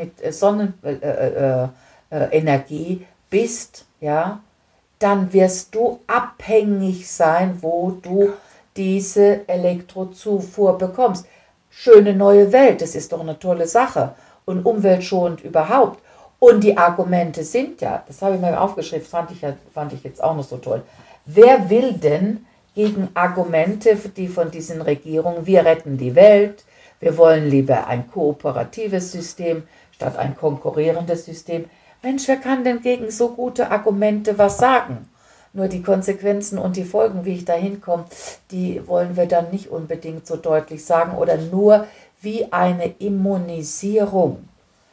Sonnenenergie bist, ja, dann wirst du abhängig sein, wo du diese Elektrozufuhr bekommst. Schöne neue Welt, das ist doch eine tolle Sache und umweltschonend überhaupt. Und die Argumente sind ja, das habe ich mir aufgeschrieben, fand ich jetzt auch noch so toll. Wer will denn gegen Argumente, die von diesen Regierungen, wir retten die Welt, wir wollen lieber ein kooperatives System statt ein konkurrierendes System. Mensch, wer kann denn gegen so gute Argumente was sagen? Nur die Konsequenzen und die Folgen, wie ich da hinkomme, die wollen wir dann nicht unbedingt so deutlich sagen oder nur wie eine Immunisierung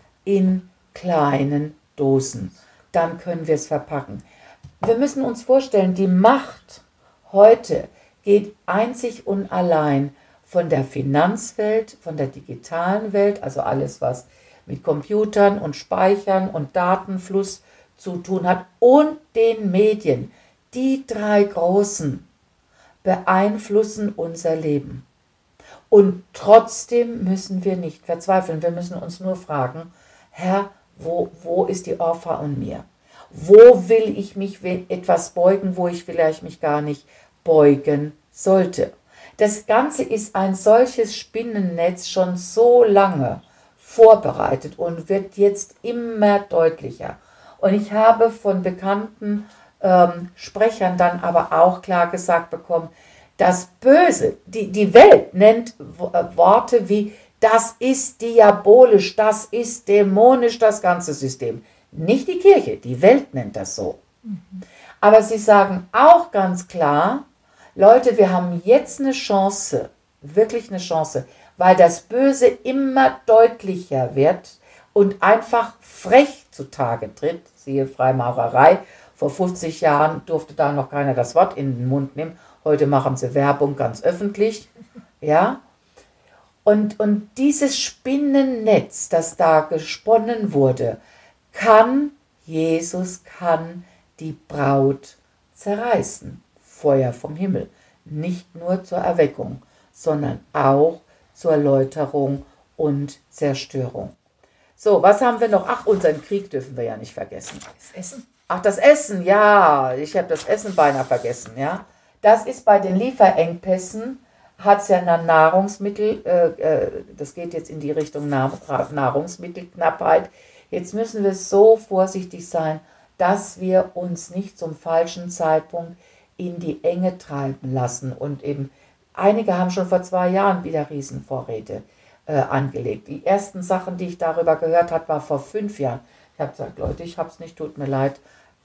in kleinen Dosen. Dann können wir es verpacken. Wir müssen uns vorstellen, die Macht heute geht einzig und allein von der Finanzwelt, von der digitalen Welt, also alles, was mit Computern und Speichern und Datenfluss zu tun hat, und den Medien. Die 3 Großen beeinflussen unser Leben. Und trotzdem müssen wir nicht verzweifeln. Wir müssen uns nur fragen, Herr, wo ist die Orpha in mir? Wo will ich mich etwas beugen, wo ich vielleicht mich gar nicht beugen sollte? Das Ganze ist ein solches Spinnennetz schon so lange vorbereitet und wird jetzt immer deutlicher. Und ich habe von bekannten Sprechern dann aber auch klar gesagt bekommen, das Böse, die Welt nennt Worte wie, das ist diabolisch, das ist dämonisch, das ganze System. Nicht die Kirche, die Welt nennt das so. Aber sie sagen auch ganz klar, Leute, wir haben jetzt eine Chance, wirklich eine Chance, weil das Böse immer deutlicher wird und einfach frech zutage tritt. Siehe Freimaurerei. Vor 50 Jahren durfte da noch keiner das Wort in den Mund nehmen. Heute machen sie Werbung ganz öffentlich. Ja? Und dieses Spinnennetz, das da gesponnen wurde, Jesus kann die Braut zerreißen. Feuer vom Himmel. Nicht nur zur Erweckung, sondern auch zur Läuterung und Zerstörung. So, was haben wir noch? Ach, unseren Krieg dürfen wir ja nicht vergessen. Das Essen. Ach, das Essen, ja, ich habe das Essen beinahe vergessen, ja. Das ist bei den Lieferengpässen, hat es ja eine Nahrungsmittel, das geht jetzt in die Richtung Nahrungsmittelknappheit. Jetzt müssen wir so vorsichtig sein, dass wir uns nicht zum falschen Zeitpunkt in die Enge treiben lassen. Und eben, einige haben schon vor 2 Jahren wieder Riesenvorräte angelegt. Die ersten Sachen, die ich darüber gehört habe, war vor 5 Jahren. Ich habe gesagt, Leute, ich habe es nicht, tut mir leid,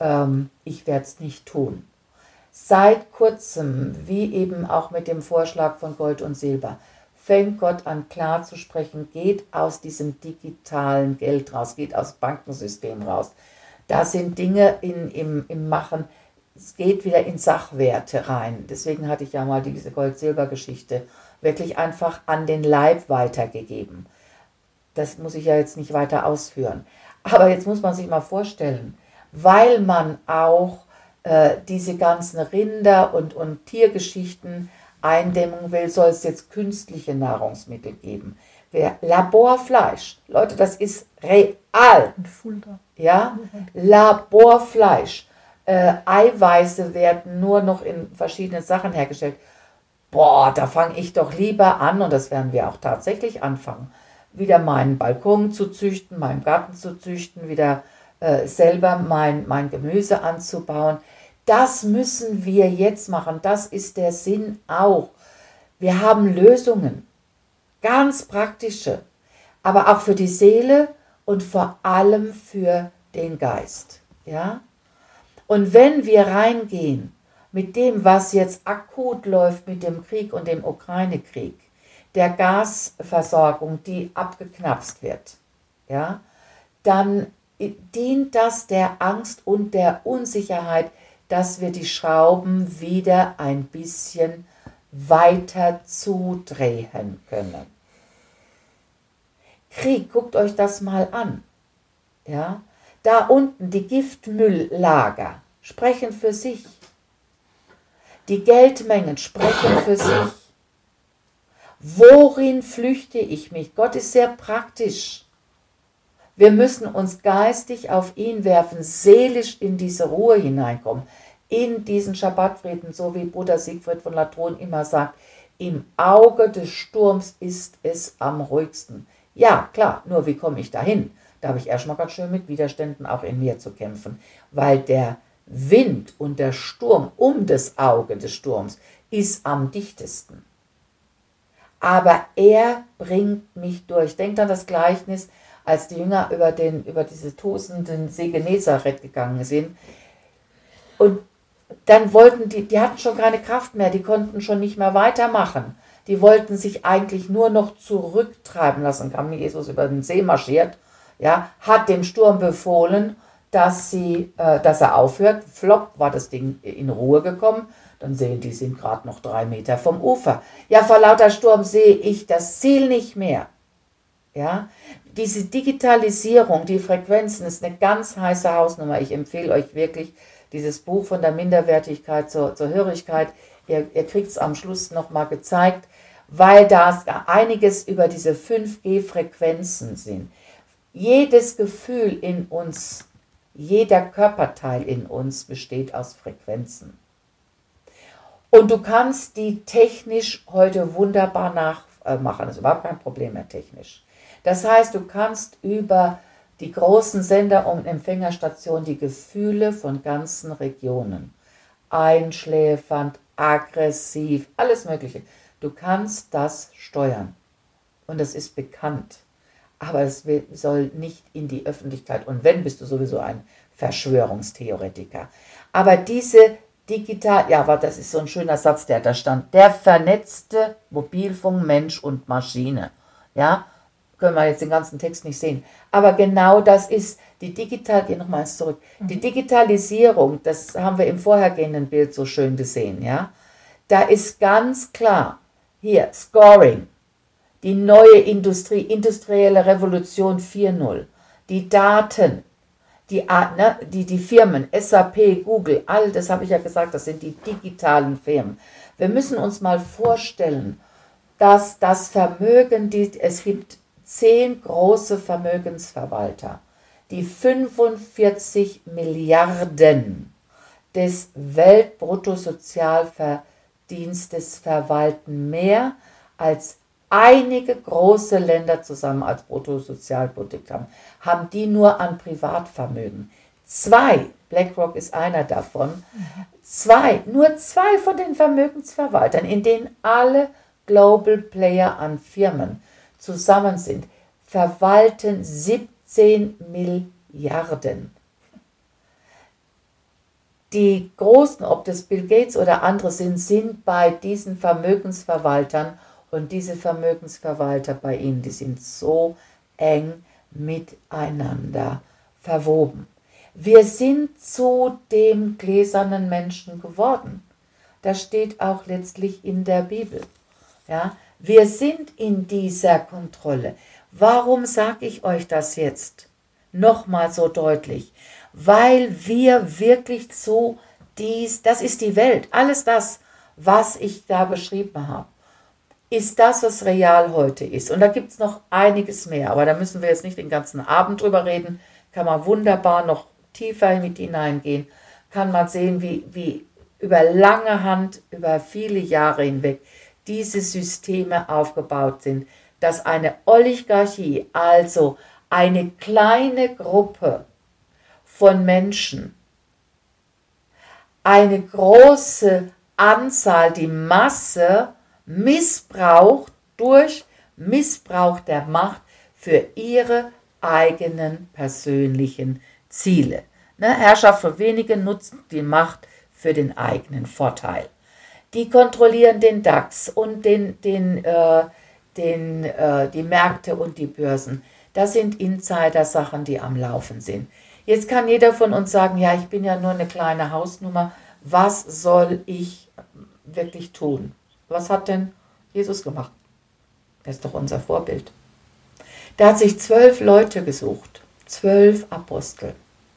ich werde es nicht tun. Seit kurzem, wie eben auch mit dem Vorschlag von Gold und Silber, fängt Gott an klar zu sprechen, geht aus diesem digitalen Geld raus, geht aus dem Bankensystem raus. Da sind Dinge im Machen, es geht wieder in Sachwerte rein. Deswegen hatte ich ja mal diese Gold-Silber-Geschichte wirklich einfach an den Leib weitergegeben. Das muss ich ja jetzt nicht weiter ausführen. Aber jetzt muss man sich mal vorstellen, weil man auch diese ganzen Rinder- und Tiergeschichten eindämmen will, soll es jetzt künstliche Nahrungsmittel geben. Laborfleisch, Leute, das ist real. Und Fulda. Ja, Laborfleisch. Eiweiße werden nur noch in verschiedenen Sachen hergestellt. Boah, da fange ich doch lieber an, und das werden wir auch tatsächlich anfangen, wieder meinen Balkon zu züchten, meinen Garten zu züchten, wieder selber mein Gemüse anzubauen. Das müssen wir jetzt machen. Das ist der Sinn auch. Wir haben Lösungen, ganz praktische, aber auch für die Seele und vor allem für den Geist. Ja? Und wenn wir reingehen mit dem, was jetzt akut läuft mit dem Krieg und dem Ukraine-Krieg, der Gasversorgung, die abgeknapst wird, ja, dann dient das der Angst und der Unsicherheit, dass wir die Schrauben wieder ein bisschen weiter zudrehen können. Krieg, guckt euch das mal an. Ja? Da unten die Giftmülllager sprechen für sich. Die Geldmengen sprechen für sich. Worin flüchte ich mich? Gott ist sehr praktisch. Wir müssen uns geistig auf ihn werfen, seelisch in diese Ruhe hineinkommen, in diesen Schabbatfrieden, so wie Bruder Siegfried von Latron immer sagt, im Auge des Sturms ist es am ruhigsten. Ja, klar, nur wie komme ich dahin? Da habe ich erstmal ganz schön mit Widerständen auch in mir zu kämpfen, weil der Wind und der Sturm um das Auge des Sturms ist am dichtesten. Aber er bringt mich durch. Denkt an das Gleichnis, als die Jünger über diese tosenden See Genezareth gegangen sind. Und dann wollten die hatten schon keine Kraft mehr, die konnten schon nicht mehr weitermachen. Die wollten sich eigentlich nur noch zurücktreiben lassen. Kam Jesus über den See marschiert, ja, hat dem Sturm befohlen, dass er aufhört. Flop, war das Ding in Ruhe gekommen. Dann sehen die sind gerade noch 3 Meter vom Ufer. Ja, vor lauter Sturm sehe ich das Ziel nicht mehr. Ja, diese Digitalisierung, die Frequenzen, ist eine ganz heiße Hausnummer. Ich empfehle euch wirklich dieses Buch von der Minderwertigkeit zur Hörigkeit. Ihr kriegt es am Schluss nochmal gezeigt, weil da einiges über diese 5G-Frequenzen sind. Jedes Gefühl in uns, jeder Körperteil in uns besteht aus Frequenzen. Und du kannst die technisch heute wunderbar nachmachen. Das ist überhaupt kein Problem mehr technisch. Das heißt, du kannst über die großen Sender- und Empfängerstationen die Gefühle von ganzen Regionen, einschläfernd, aggressiv, alles Mögliche. Du kannst das steuern. Und das ist bekannt. Aber es soll nicht in die Öffentlichkeit. Und wenn, bist du sowieso ein Verschwörungstheoretiker. Aber diese aber das ist so ein schöner Satz, der da stand. Der vernetzte Mobilfunk Mensch und Maschine. Ja, können wir jetzt den ganzen Text nicht sehen. Aber genau das ist die geh nochmals zurück. Die Digitalisierung, das haben wir im vorhergehenden Bild so schön gesehen, ja. Da ist ganz klar, hier, Scoring, die neue Industrie, industrielle Revolution 4.0, die Daten, Die Firmen, SAP, Google, all das habe ich ja gesagt, das sind die digitalen Firmen. Wir müssen uns mal vorstellen, dass das Vermögen, es gibt 10 große Vermögensverwalter, die 45 Milliarden des Weltbruttosozialverdienstes verwalten, mehr als einige große Länder zusammen als Bruttosozialprodukt haben die nur an Privatvermögen. 2, BlackRock ist einer davon, nur 2 von den Vermögensverwaltern, in denen alle Global Player an Firmen zusammen sind, verwalten 17 Milliarden. Die Großen, ob das Bill Gates oder andere sind bei diesen Vermögensverwaltern, und diese Vermögensverwalter bei ihnen, die sind so eng miteinander verwoben. Wir sind zu dem gläsernen Menschen geworden. Das steht auch letztlich in der Bibel. Ja? Wir sind in dieser Kontrolle. Warum sage ich euch das jetzt nochmal so deutlich? Weil wir wirklich das ist die Welt, alles das, was ich da beschrieben habe, ist das, was real heute ist. Und da gibt es noch einiges mehr, aber da müssen wir jetzt nicht den ganzen Abend drüber reden, kann man wunderbar noch tiefer mit hineingehen, kann man sehen, wie über lange Hand, über viele Jahre hinweg diese Systeme aufgebaut sind, dass eine Oligarchie, also eine kleine Gruppe von Menschen, eine große Anzahl, die Masse, missbraucht durch Missbrauch der Macht für ihre eigenen persönlichen Ziele. Herrschaft für wenige nutzt die Macht für den eigenen Vorteil. Die kontrollieren den DAX und die Märkte und die Börsen. Das sind Insider-Sachen, die am Laufen sind. Jetzt kann jeder von uns sagen, ja, ich bin ja nur eine kleine Hausnummer. Was soll ich wirklich tun? Was hat denn Jesus gemacht? Er ist doch unser Vorbild. Der hat sich 12 Leute gesucht, 12 Apostel.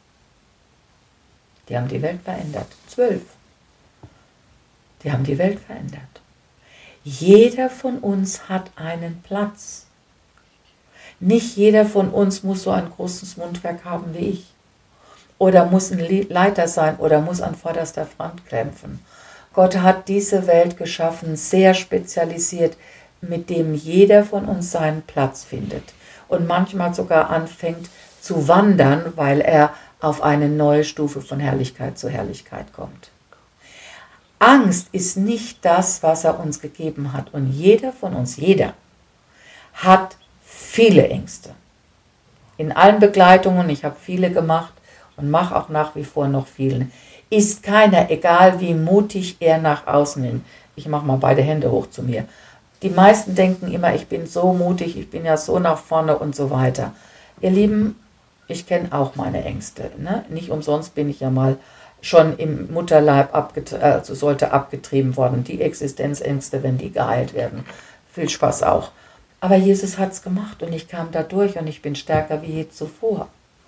Die haben die Welt verändert. 12. Die haben die Welt verändert. Jeder von uns hat einen Platz. Nicht jeder von uns muss so ein großes Mundwerk haben wie ich. Oder muss ein Leiter sein oder muss an vorderster Front kämpfen. Gott hat diese Welt geschaffen, sehr spezialisiert, mit dem jeder von uns seinen Platz findet. Und manchmal sogar anfängt zu wandern, weil er auf eine neue Stufe von Herrlichkeit zu Herrlichkeit kommt. Angst ist nicht das, was er uns gegeben hat. Und jeder von uns, hat viele Ängste. In allen Begleitungen, ich habe viele gemacht und mache auch nach wie vor noch viele, ist keiner, egal wie mutig er nach außen ist. Ich mache mal beide Hände hoch zu mir. Die meisten denken immer, ich bin so mutig, ich bin ja so nach vorne und so weiter. Ihr Lieben, ich kenne auch meine Ängste. Ne? Nicht umsonst bin ich ja mal schon im Mutterleib sollte abgetrieben worden. Die Existenzängste, wenn die geheilt werden. Viel Spaß auch. Aber Jesus hat es gemacht und ich kam da durch und ich bin stärker wie je zuvor.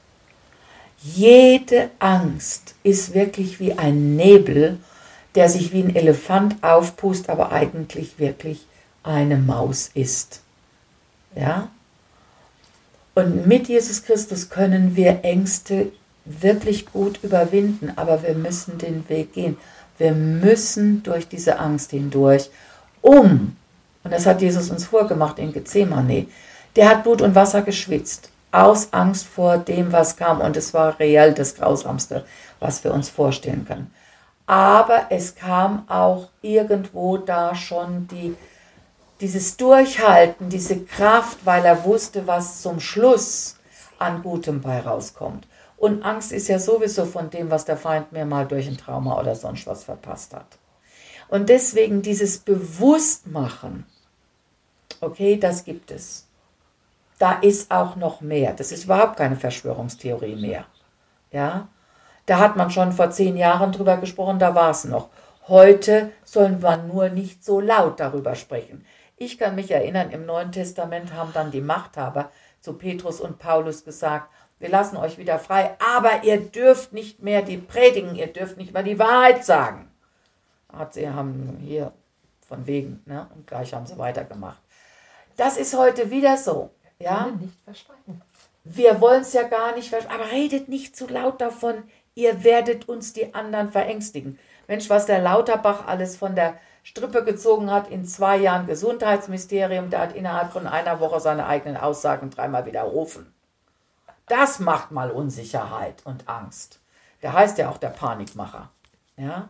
Jede Angst ist wirklich wie ein Nebel, der sich wie ein Elefant aufpust, aber eigentlich wirklich eine Maus ist. Ja? Und mit Jesus Christus können wir Ängste wirklich gut überwinden, aber wir müssen den Weg gehen. Wir müssen durch diese Angst hindurch, und das hat Jesus uns vorgemacht in Gethsemane, der hat Blut und Wasser geschwitzt, aus Angst vor dem, was kam, und es war reell das Grausamste, was wir uns vorstellen können. Aber es kam auch irgendwo da schon dieses Durchhalten, diese Kraft, weil er wusste, was zum Schluss an Gutem bei rauskommt. Und Angst ist ja sowieso von dem, was der Feind mir mal durch ein Trauma oder sonst was verpasst hat. Und deswegen dieses Bewusstmachen, okay, das gibt es. Da ist auch noch mehr. Das ist überhaupt keine Verschwörungstheorie mehr. Ja? Da hat man schon vor 10 Jahren drüber gesprochen, da war es noch. Heute soll man nur nicht so laut darüber sprechen. Ich kann mich erinnern, im Neuen Testament haben dann die Machthaber zu Petrus und Paulus gesagt, wir lassen euch wieder frei, aber ihr dürft nicht mehr die predigen, ihr dürft nicht mehr die Wahrheit sagen. Sie haben hier von wegen, ne? Und gleich haben sie weitergemacht. Das ist heute wieder so. Ja? Nicht verschweigen. Wir wollen es ja gar nicht verschweigen, aber redet nicht zu laut davon, ihr werdet uns die anderen verängstigen. Mensch, was der Lauterbach alles von der Strippe gezogen hat in 2 Jahren Gesundheitsministerium, der hat innerhalb von einer Woche seine eigenen Aussagen 3-mal widerrufen. Das macht mal Unsicherheit und Angst. Der heißt ja auch der Panikmacher. Ja?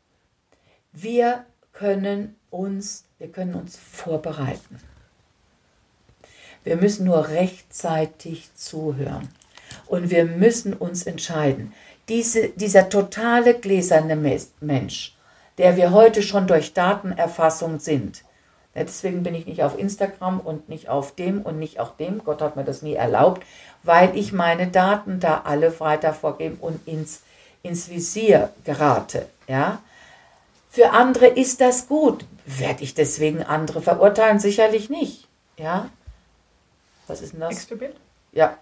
Wir können uns vorbereiten. Wir müssen nur rechtzeitig zuhören. Und wir müssen uns entscheiden. Dieser totale gläserne Mensch, der wir heute schon durch Datenerfassung sind, ja, deswegen bin ich nicht auf Instagram und nicht auf dem und nicht auf dem, Gott hat mir das nie erlaubt, weil ich meine Daten da alle weiter vorgebe und ins Visier gerate. Ja? Für andere ist das gut. Werde ich deswegen andere verurteilen? Sicherlich nicht. Ja? Was ist denn das? Nächste Bild. Ja.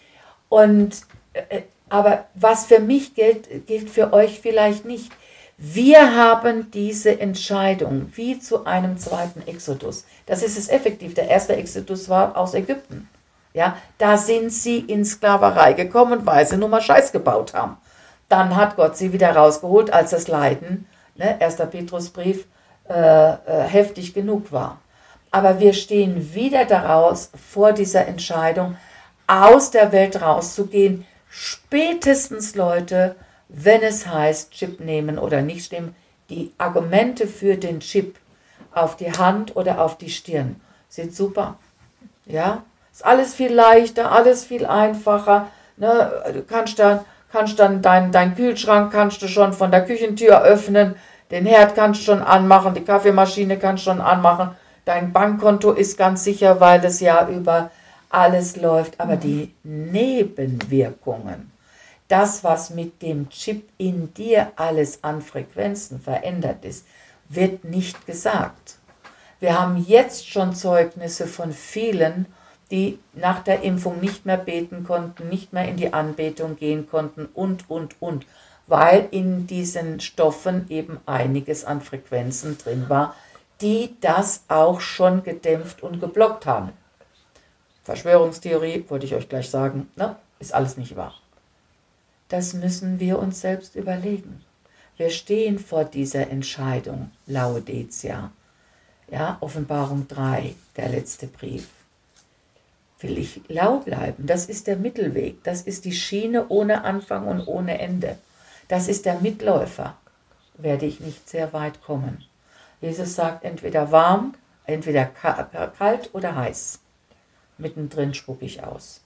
Und, aber was für mich gilt, gilt für euch vielleicht nicht. Wir haben diese Entscheidung, wie zu einem zweiten Exodus. Das ist es effektiv. Der erste Exodus war aus Ägypten. Ja, da sind sie in Sklaverei gekommen, weil sie nur mal Scheiß gebaut haben. Dann hat Gott sie wieder rausgeholt, als das Leiden, 1. Petrusbrief, heftig genug war. Aber wir stehen wieder daraus vor dieser Entscheidung, aus der Welt rauszugehen. Spätestens, Leute, wenn es heißt, Chip nehmen oder nicht nehmen, die Argumente für den Chip auf die Hand oder auf die Stirn sind super. Ja, ist alles viel leichter, alles viel einfacher. Ne? Du kannst dann deinen Kühlschrank kannst du schon von der Küchentür öffnen, den Herd kannst du schon anmachen, die Kaffeemaschine kannst du schon anmachen. Dein Bankkonto ist ganz sicher, weil das Jahr über alles läuft. Aber die Nebenwirkungen, das, was mit dem Chip in dir alles an Frequenzen verändert ist, wird nicht gesagt. Wir haben jetzt schon Zeugnisse von vielen, die nach der Impfung nicht mehr beten konnten, nicht mehr in die Anbetung gehen konnten und, weil in diesen Stoffen eben einiges an Frequenzen drin war, die das auch schon gedämpft und geblockt haben. Verschwörungstheorie, wollte ich euch gleich sagen, ne? Ist alles nicht wahr. Das müssen wir uns selbst überlegen. Wir stehen vor dieser Entscheidung, Laodicea. Ja, Offenbarung 3, der letzte Brief. Will ich lau bleiben? Das ist der Mittelweg. Das ist die Schiene ohne Anfang und ohne Ende. Das ist der Mitläufer. Werde ich nicht sehr weit kommen. Jesus sagt, entweder warm, entweder kalt oder heiß. Mittendrin spucke ich aus.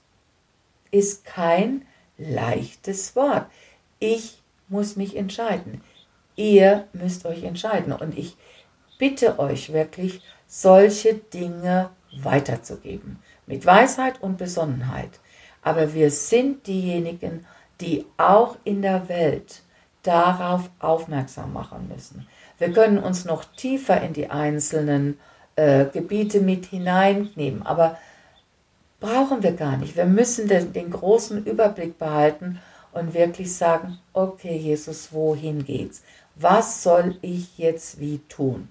Ist kein leichtes Wort. Ich muss mich entscheiden. Ihr müsst euch entscheiden. Und ich bitte euch wirklich, solche Dinge weiterzugeben. Mit Weisheit und Besonnenheit. Aber wir sind diejenigen, die auch in der Welt darauf aufmerksam machen müssen. Wir können uns noch tiefer in die einzelnen Gebiete mit hineinnehmen, aber brauchen wir gar nicht. Wir müssen den großen Überblick behalten und wirklich sagen, okay, Jesus, wohin geht's? Was soll ich jetzt wie tun?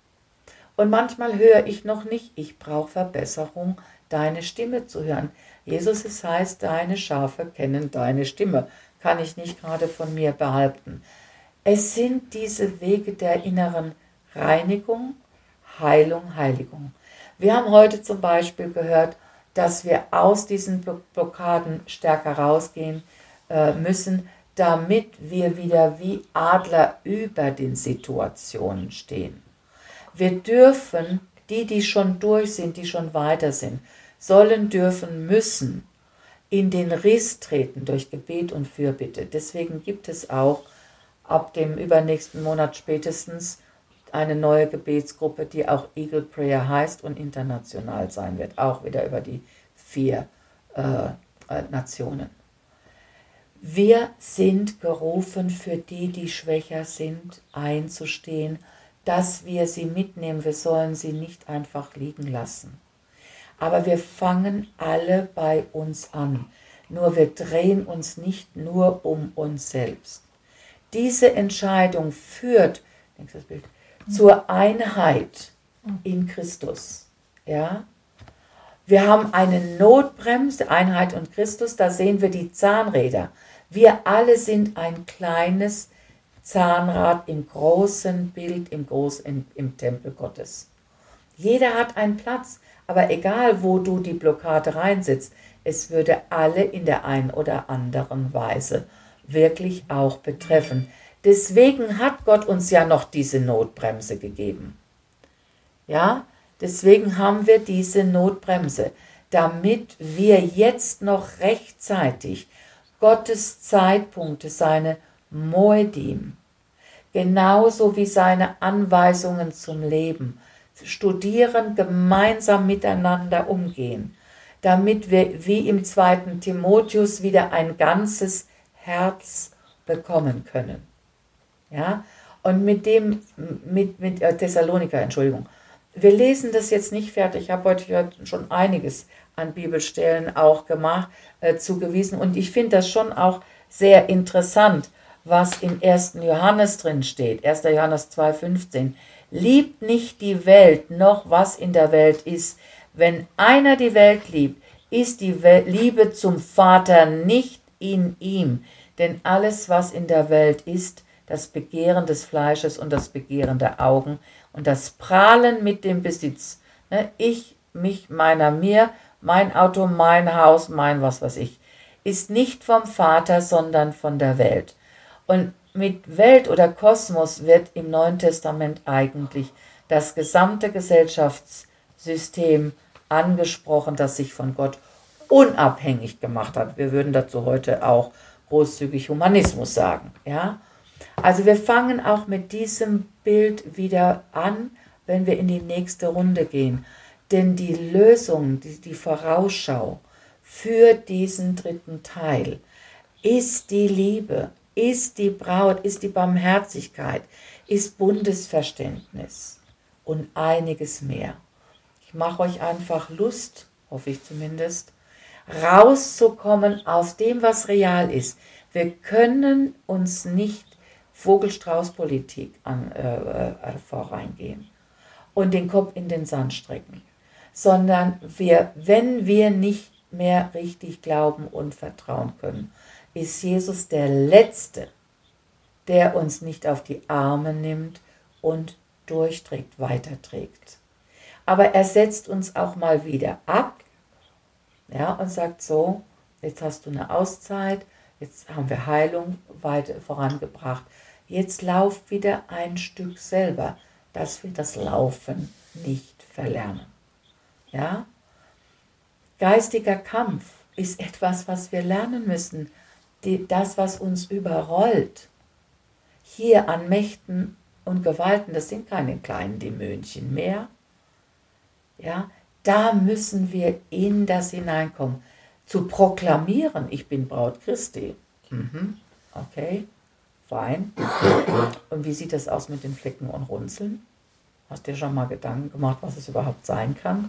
Und manchmal höre ich noch nicht, ich brauche Verbesserung, deine Stimme zu hören. Jesus, es heißt, deine Schafe kennen deine Stimme. Kann ich nicht gerade von mir behaupten. Es sind diese Wege der inneren Reinigung, Heilung, Heiligung. Wir haben heute zum Beispiel gehört, dass wir aus diesen Blockaden stärker rausgehen müssen, damit wir wieder wie Adler über den Situationen stehen. Wir dürfen, die schon durch sind, die schon weiter sind, sollen, dürfen, müssen in den Riss treten durch Gebet und Fürbitte. Deswegen gibt es auch ab dem übernächsten Monat spätestens eine neue Gebetsgruppe, die auch Eagle Prayer heißt und international sein wird, auch wieder über die 4 Nationen. Wir sind gerufen, für die schwächer sind, einzustehen, dass wir sie mitnehmen. Wir sollen sie nicht einfach liegen lassen. Aber wir fangen alle bei uns an. Nur wir drehen uns nicht nur um uns selbst. Diese Entscheidung führt, nächstes Bild, zur Einheit in Christus. Ja? Wir haben eine Notbremse, Einheit und Christus, da sehen wir die Zahnräder. Wir alle sind ein kleines Zahnrad im großen Bild, im Tempel Gottes. Jeder hat einen Platz, aber egal, wo du die Blockade reinsetzt, es würde alle in der einen oder anderen Weise wirklich auch betreffen. Deswegen hat Gott uns ja noch diese Notbremse gegeben. Ja, deswegen haben wir diese Notbremse, damit wir jetzt noch rechtzeitig Gottes Zeitpunkte, seine Moedim, genauso wie seine Anweisungen zum Leben, studieren, gemeinsam miteinander umgehen, damit wir wie im 2. Timotheus wieder ein ganzes Herz bekommen können. Ja? Und mit Thessaloniker, Entschuldigung. Wir lesen das jetzt nicht fertig. Ich habe heute schon einiges an Bibelstellen auch gemacht, zugewiesen. Und ich finde das schon auch sehr interessant, was im 1. Johannes drin steht. 1. Johannes 2,15. Liebt nicht die Welt, noch was in der Welt ist. Wenn einer die Welt liebt, ist die Liebe zum Vater nicht in ihm. Denn alles, was in der Welt ist, das Begehren des Fleisches und das Begehren der Augen und das Prahlen mit dem Besitz. Ich, mich, meiner, mir, mein Auto, mein Haus, mein was weiß ich, ist nicht vom Vater, sondern von der Welt. Und mit Welt oder Kosmos wird im Neuen Testament eigentlich das gesamte Gesellschaftssystem angesprochen, das sich von Gott unabhängig gemacht hat. Wir würden dazu heute auch großzügig Humanismus sagen. Ja? Also wir fangen auch mit diesem Bild wieder an, wenn wir in die nächste Runde gehen. Denn die Lösung, die Vorausschau für diesen dritten Teil ist die Liebe, ist die Braut, ist die Barmherzigkeit, ist Bundesverständnis und einiges mehr. Ich mache euch einfach Lust, hoffe ich zumindest, rauszukommen aus dem, was real ist. Wir können uns nicht Vogel-Strauß-Politik voreingehen und den Kopf in den Sand strecken, sondern wenn wir nicht mehr richtig glauben und vertrauen können, ist Jesus der Letzte, der uns nicht auf die Arme nimmt und durchträgt, weiterträgt. Aber er setzt uns auch mal wieder ab, ja, und sagt so, jetzt hast du eine Auszeit, jetzt haben wir Heilung weit vorangebracht, jetzt lauf wieder ein Stück selber, dass wir das Laufen nicht verlernen. Ja? Geistiger Kampf ist etwas, was wir lernen müssen, das, was uns überrollt. Hier an Mächten und Gewalten, das sind keine kleinen Dämonchen mehr. Ja? Da müssen wir in das hineinkommen. Zu proklamieren, ich bin Braut Christi. Okay, fein. Und wie sieht das aus mit den Flecken und Runzeln? Hast du dir schon mal Gedanken gemacht, was es überhaupt sein kann?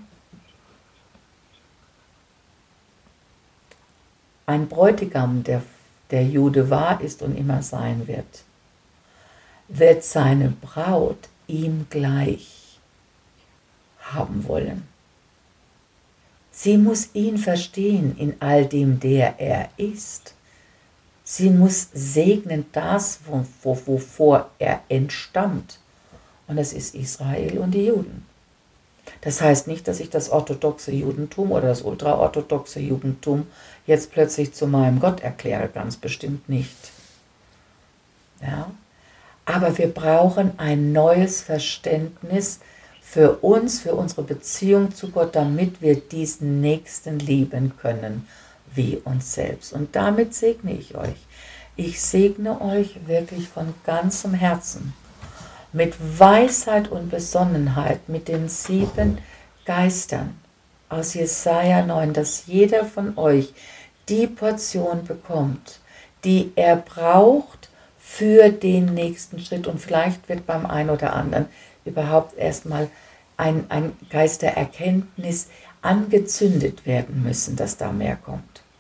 Ein Bräutigam, der Jude war, ist und immer sein wird seine Braut ihm gleich haben wollen. Sie muss ihn verstehen in all dem, der er ist. Sie muss segnen das, wovor er entstammt. Und das ist Israel und die Juden. Das heißt nicht, dass ich das orthodoxe Judentum oder das ultraorthodoxe Judentum jetzt plötzlich zu meinem Gott erkläre, ganz bestimmt nicht. Ja? Aber wir brauchen ein neues Verständnis für uns, für unsere Beziehung zu Gott, damit wir diesen Nächsten lieben können wie uns selbst. Und damit segne ich euch. Ich segne euch wirklich von ganzem Herzen mit Weisheit und Besonnenheit, mit den 7 Geistern aus Jesaja 9, dass jeder von euch die Portion bekommt, die er braucht für den nächsten Schritt. Und vielleicht wird beim einen oder anderen überhaupt erstmal ein Geist der Erkenntnis angezündet werden müssen, dass da mehr kommt.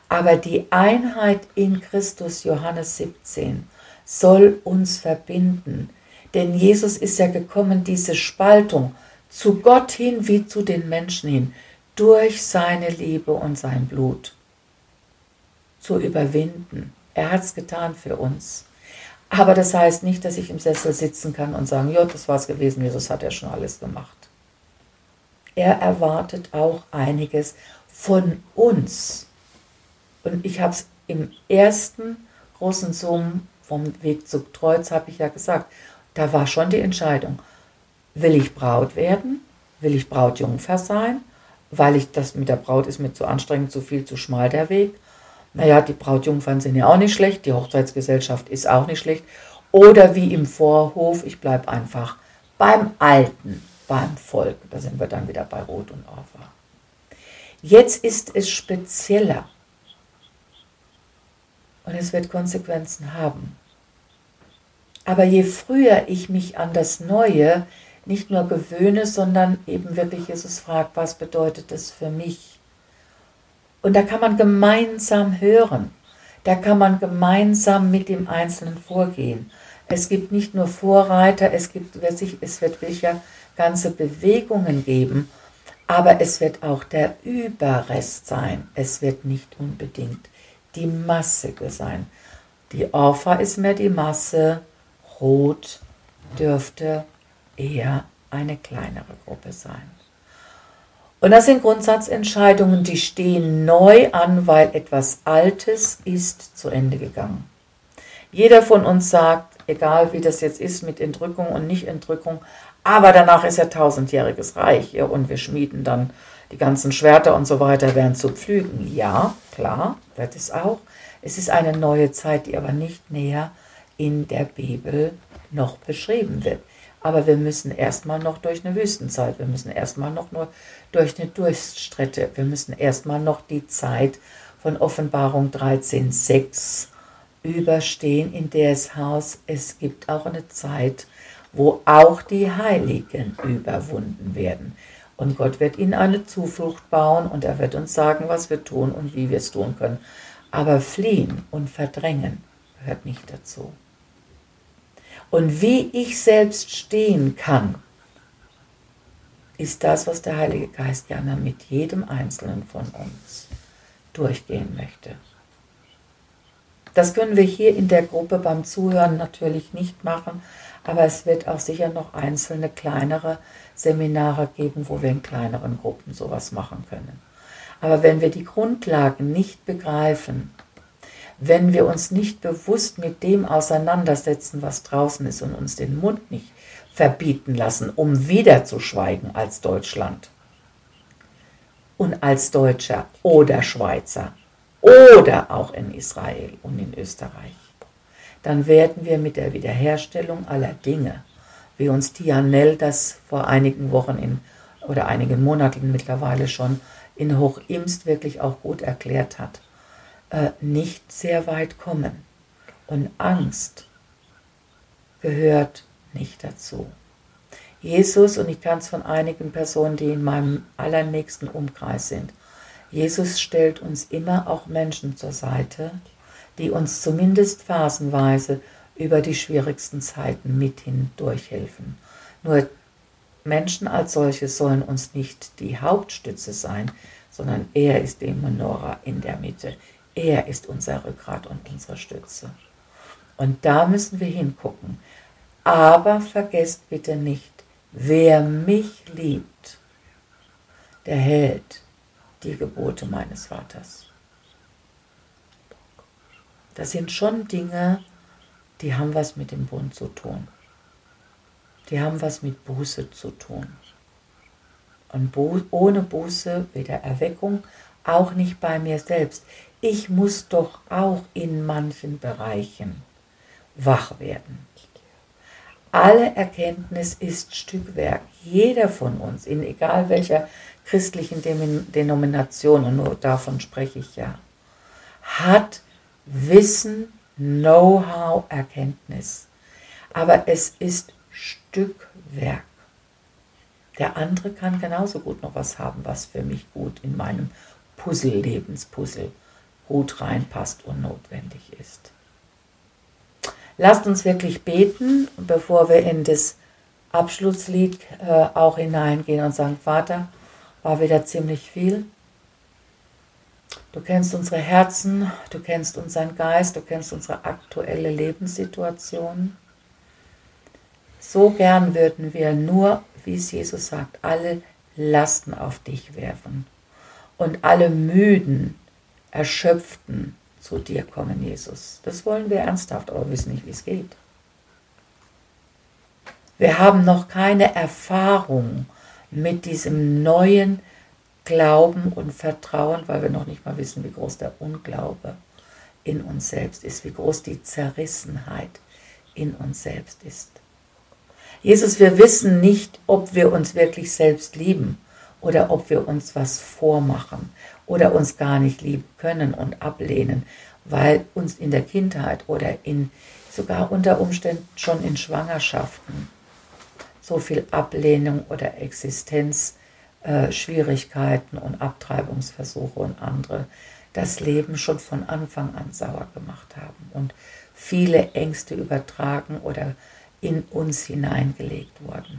Aber die Einheit in Christus, Johannes 17, soll uns verbinden. Denn Jesus ist ja gekommen, diese Spaltung zu Gott hin wie zu den Menschen hin, durch seine Liebe und sein Blut zu überwinden. Er hat es getan für uns. Aber das heißt nicht, dass ich im Sessel sitzen kann und sagen, ja, das war's gewesen, Jesus hat ja schon alles gemacht. Er erwartet auch einiges von uns. Und ich habe es im ersten großen Zoom vom Weg zu Kreuz, habe ich ja gesagt, da war schon die Entscheidung, will ich Braut werden, will ich Brautjungfer sein, weil ich das mit der Braut ist mir zu anstrengend, zu viel, zu schmal der Weg. Naja, die Brautjungfern sind ja auch nicht schlecht, die Hochzeitsgesellschaft ist auch nicht schlecht. Oder wie im Vorhof, ich bleibe einfach beim Alten, beim Volk. Da sind wir dann wieder bei Ruth und Orpha. Jetzt ist es spezieller. Und es wird Konsequenzen haben. Aber je früher ich mich an das Neue nicht nur gewöhne, sondern eben wirklich Jesus fragt, was bedeutet das für mich? Und da kann man gemeinsam hören. Da kann man gemeinsam mit dem Einzelnen vorgehen. Es gibt nicht nur Vorreiter, es wird sicher ganze Bewegungen geben, aber es wird auch der Überrest sein. Es wird nicht unbedingt die Masse sein. Die Orpha ist mehr die Masse, Rot dürfte eher eine kleinere Gruppe sein. Und das sind Grundsatzentscheidungen, die stehen neu an, weil etwas Altes ist zu Ende gegangen. Jeder von uns sagt, egal wie das jetzt ist mit Entrückung und Nicht-Entrückung, aber danach ist ja 1000-jähriges Reich, ja, und wir schmieden dann die ganzen Schwerter und so weiter, werden zu Pflügen. Ja, klar, wird es auch. Es ist eine neue Zeit, die aber nicht näher in der Bibel noch beschrieben wird. Aber wir müssen erstmal noch durch eine Wüstenzeit, wir müssen erstmal noch nur durch eine Durststrecke, wir müssen erstmal noch die Zeit von Offenbarung 13,6 überstehen, in der es gibt auch eine Zeit, wo auch die Heiligen überwunden werden. Und Gott wird ihnen eine Zuflucht bauen und er wird uns sagen, was wir tun und wie wir es tun können. Aber fliehen und verdrängen gehört nicht dazu. Und wie ich selbst stehen kann, ist das, was der Heilige Geist gerne mit jedem Einzelnen von uns durchgehen möchte. Das können wir hier in der Gruppe beim Zuhören natürlich nicht machen, aber es wird auch sicher noch einzelne kleinere Seminare geben, wo wir in kleineren Gruppen sowas machen können. Aber wenn wir die Grundlagen nicht begreifen, wenn wir uns nicht bewusst mit dem auseinandersetzen, was draußen ist und uns den Mund nicht verbieten lassen, um wieder zu schweigen als Deutschland und als Deutscher oder Schweizer oder auch in Israel und in Österreich, dann werden wir mit der Wiederherstellung aller Dinge, wie uns Tianel das vor einigen Wochen oder einigen Monaten mittlerweile schon in Hochimst wirklich auch gut erklärt hat, nicht sehr weit kommen. Und Angst gehört nicht dazu. Jesus, und ich kann es von einigen Personen, die in meinem allernächsten Umkreis sind, Jesus stellt uns immer auch Menschen zur Seite, die uns zumindest phasenweise über die schwierigsten Zeiten mit hindurchhelfen. Nur Menschen als solche sollen uns nicht die Hauptstütze sein, sondern er ist die Menorah in der Mitte. Er ist unser Rückgrat und unsere Stütze. Und da müssen wir hingucken. Aber vergesst bitte nicht, wer mich liebt, der hält die Gebote meines Vaters. Das sind schon Dinge, die haben was mit dem Bund zu tun. Die haben was mit Buße zu tun. Und ohne Buße weder Erweckung, auch nicht bei mir selbst. Ich muss doch auch in manchen Bereichen wach werden. Alle Erkenntnis ist Stückwerk. Jeder von uns, in egal welcher christlichen Denomination, und nur davon spreche ich ja, hat Wissen, Know-how, Erkenntnis. Aber es ist Stückwerk. Der andere kann genauso gut noch was haben, was für mich gut in meinem Lebenspuzzle gut reinpasst und notwendig ist. Lasst uns wirklich beten, bevor wir in das Abschlusslied auch hineingehen und sagen, Vater, war wieder ziemlich viel. Du kennst unsere Herzen, du kennst unseren Geist, du kennst unsere aktuelle Lebenssituation. So gern würden wir nur, wie es Jesus sagt, alle Lasten auf dich werfen und alle Müden, Erschöpften zu dir kommen, Jesus. Das wollen wir ernsthaft, aber wissen nicht, wie es geht. Wir haben noch keine Erfahrung mit diesem neuen Glauben und Vertrauen, weil wir noch nicht mal wissen, wie groß der Unglaube in uns selbst ist, wie groß die Zerrissenheit in uns selbst ist. Jesus, wir wissen nicht, ob wir uns wirklich selbst lieben oder ob wir uns was vormachen oder uns gar nicht lieben können und ablehnen, weil uns in der Kindheit oder sogar unter Umständen schon in Schwangerschaften so viel Ablehnung oder Existenzschwierigkeiten und Abtreibungsversuche und andere das Leben schon von Anfang an sauer gemacht haben und viele Ängste übertragen oder in uns hineingelegt wurden.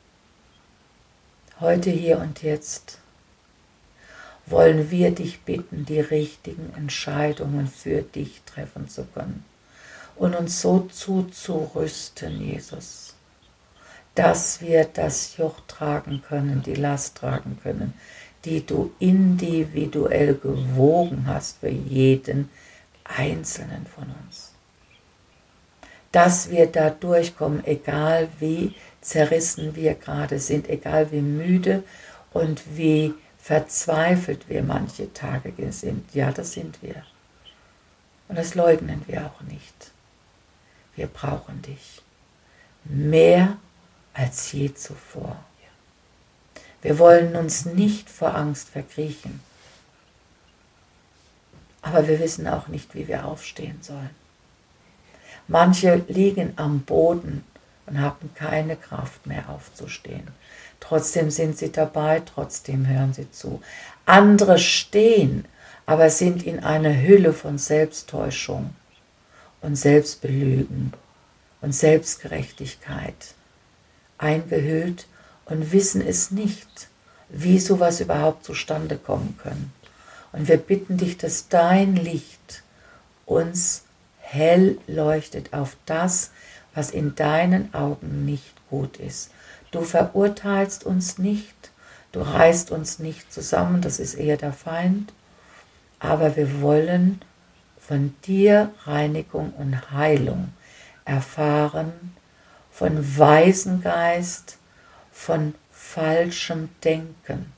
Heute, hier und jetzt wollen wir dich bitten, die richtigen Entscheidungen für dich treffen zu können und uns so zuzurüsten, Jesus, dass wir das Joch tragen können, die Last tragen können, die du individuell gewogen hast für jeden Einzelnen von uns. Dass wir da durchkommen, egal wie zerrissen wir gerade sind, egal wie müde und wie verzweifelt wir manche Tage sind. Ja, das sind wir. Und das leugnen wir auch nicht. Wir brauchen dich. Mehr als je zuvor. Wir wollen uns nicht vor Angst verkriechen. Aber wir wissen auch nicht, wie wir aufstehen sollen. Manche liegen am Boden und haben keine Kraft mehr aufzustehen. Trotzdem sind sie dabei, trotzdem hören sie zu. Andere stehen, aber sind in einer Hülle von Selbsttäuschung und Selbstbelügen und Selbstgerechtigkeit eingehüllt und wissen es nicht, wie sowas überhaupt zustande kommen kann. Und wir bitten dich, dass dein Licht uns hell leuchtet auf das, was in deinen Augen nicht gut ist. Du verurteilst uns nicht, du reißt uns nicht zusammen, das ist eher der Feind, aber wir wollen von dir Reinigung und Heilung erfahren, von weisen Geist, von falschem Denken,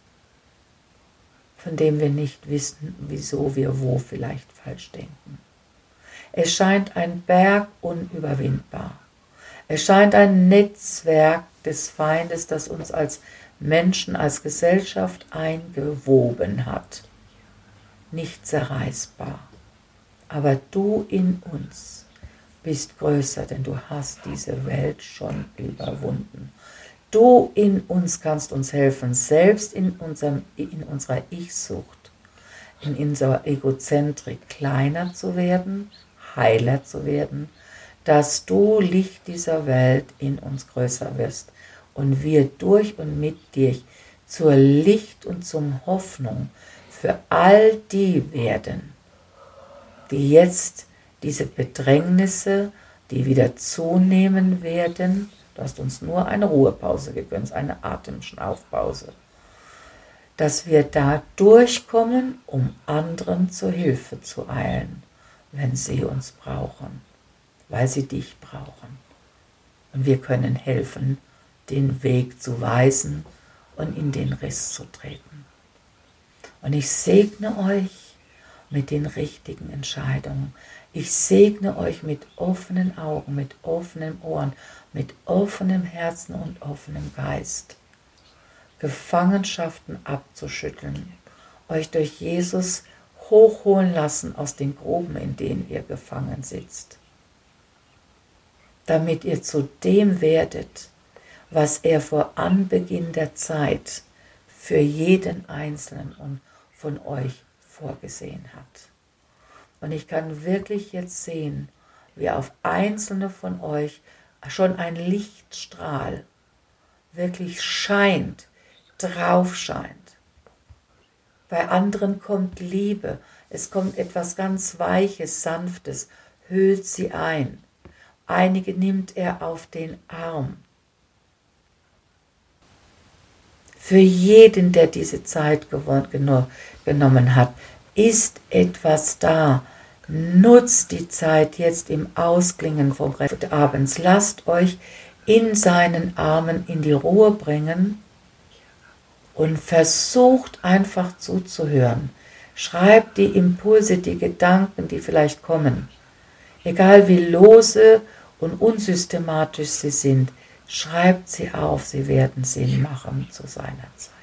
von dem wir nicht wissen, wieso wir wo vielleicht falsch denken. Es scheint ein Berg unüberwindbar. Es scheint ein Netzwerk des Feindes, das uns als Menschen, als Gesellschaft eingewoben hat. Nicht zerreißbar. Aber du in uns bist größer, denn du hast diese Welt schon überwunden. Du in uns kannst uns helfen, selbst in unserer Ich-Sucht, in unserer Egozentrik kleiner zu werden, heiler zu werden, dass du Licht dieser Welt in uns größer wirst und wir durch und mit dir zur Licht und zum Hoffnung für all die werden, die jetzt diese Bedrängnisse, die wieder zunehmen werden, du hast uns nur eine Ruhepause gegönnt, eine Atemschnaufpause, dass wir da durchkommen, um anderen zur Hilfe zu eilen, wenn sie uns brauchen, weil sie dich brauchen. Und wir können helfen, den Weg zu weisen und in den Riss zu treten. Und ich segne euch mit den richtigen Entscheidungen. Ich segne euch mit offenen Augen, mit offenen Ohren, mit offenem Herzen und offenem Geist. Gefangenschaften abzuschütteln, euch durch Jesus hochholen lassen aus den Gruben, in denen ihr gefangen sitzt, damit ihr zu dem werdet, was er vor Anbeginn der Zeit für jeden Einzelnen und von euch vorgesehen hat. Und ich kann wirklich jetzt sehen, wie auf einzelne von euch schon ein Lichtstrahl wirklich scheint, drauf scheint. Bei anderen kommt Liebe, es kommt etwas ganz Weiches, Sanftes, hüllt sie ein. Einige nimmt er auf den Arm. Für jeden, der diese Zeit genommen hat, ist etwas da. Nutzt die Zeit jetzt im Ausklingen vom Rest des Abends. Lasst euch in seinen Armen in die Ruhe bringen und versucht einfach zuzuhören. Schreibt die Impulse, die Gedanken, die vielleicht kommen. Egal wie lose und unsystematisch sie sind, schreibt sie auf, sie werden Sinn machen zu seiner Zeit.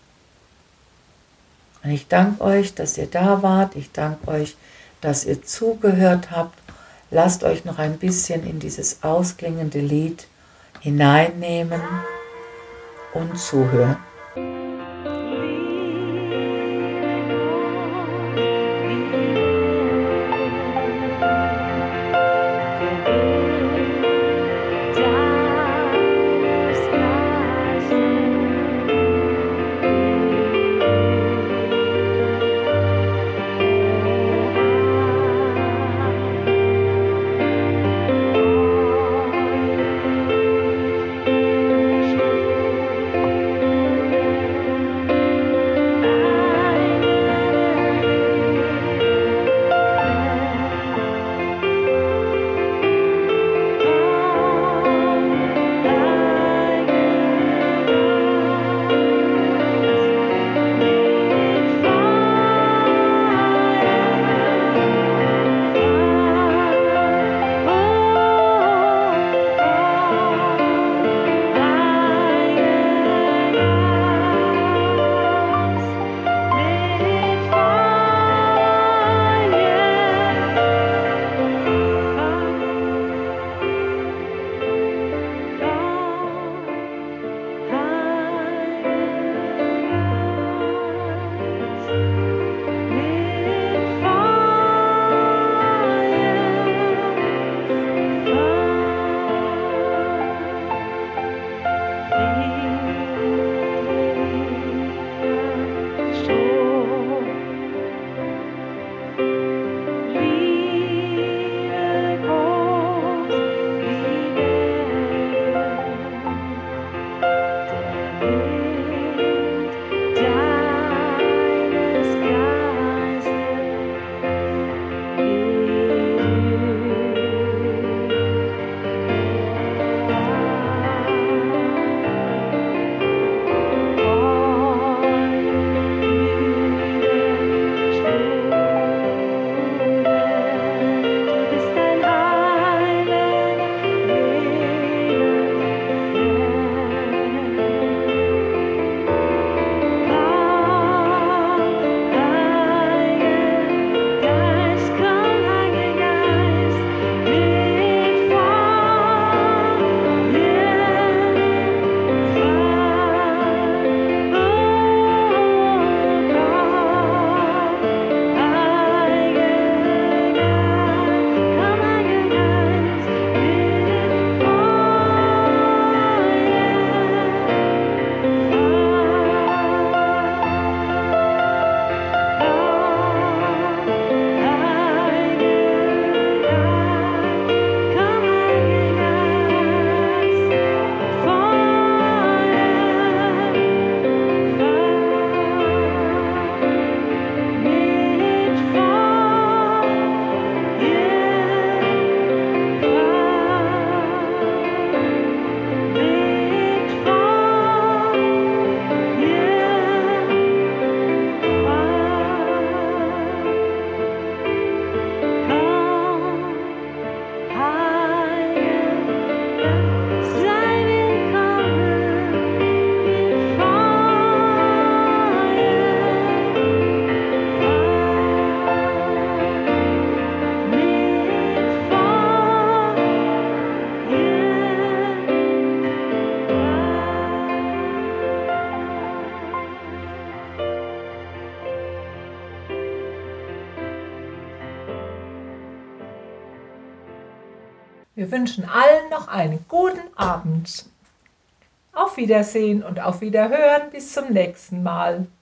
Und ich danke euch, dass ihr da wart. Ich danke euch, dass ihr zugehört habt. Lasst euch noch ein bisschen in dieses ausklingende Lied hineinnehmen und zuhören. Wir wünschen allen noch einen guten Abend. Auf Wiedersehen und auf Wiederhören. Bis zum nächsten Mal.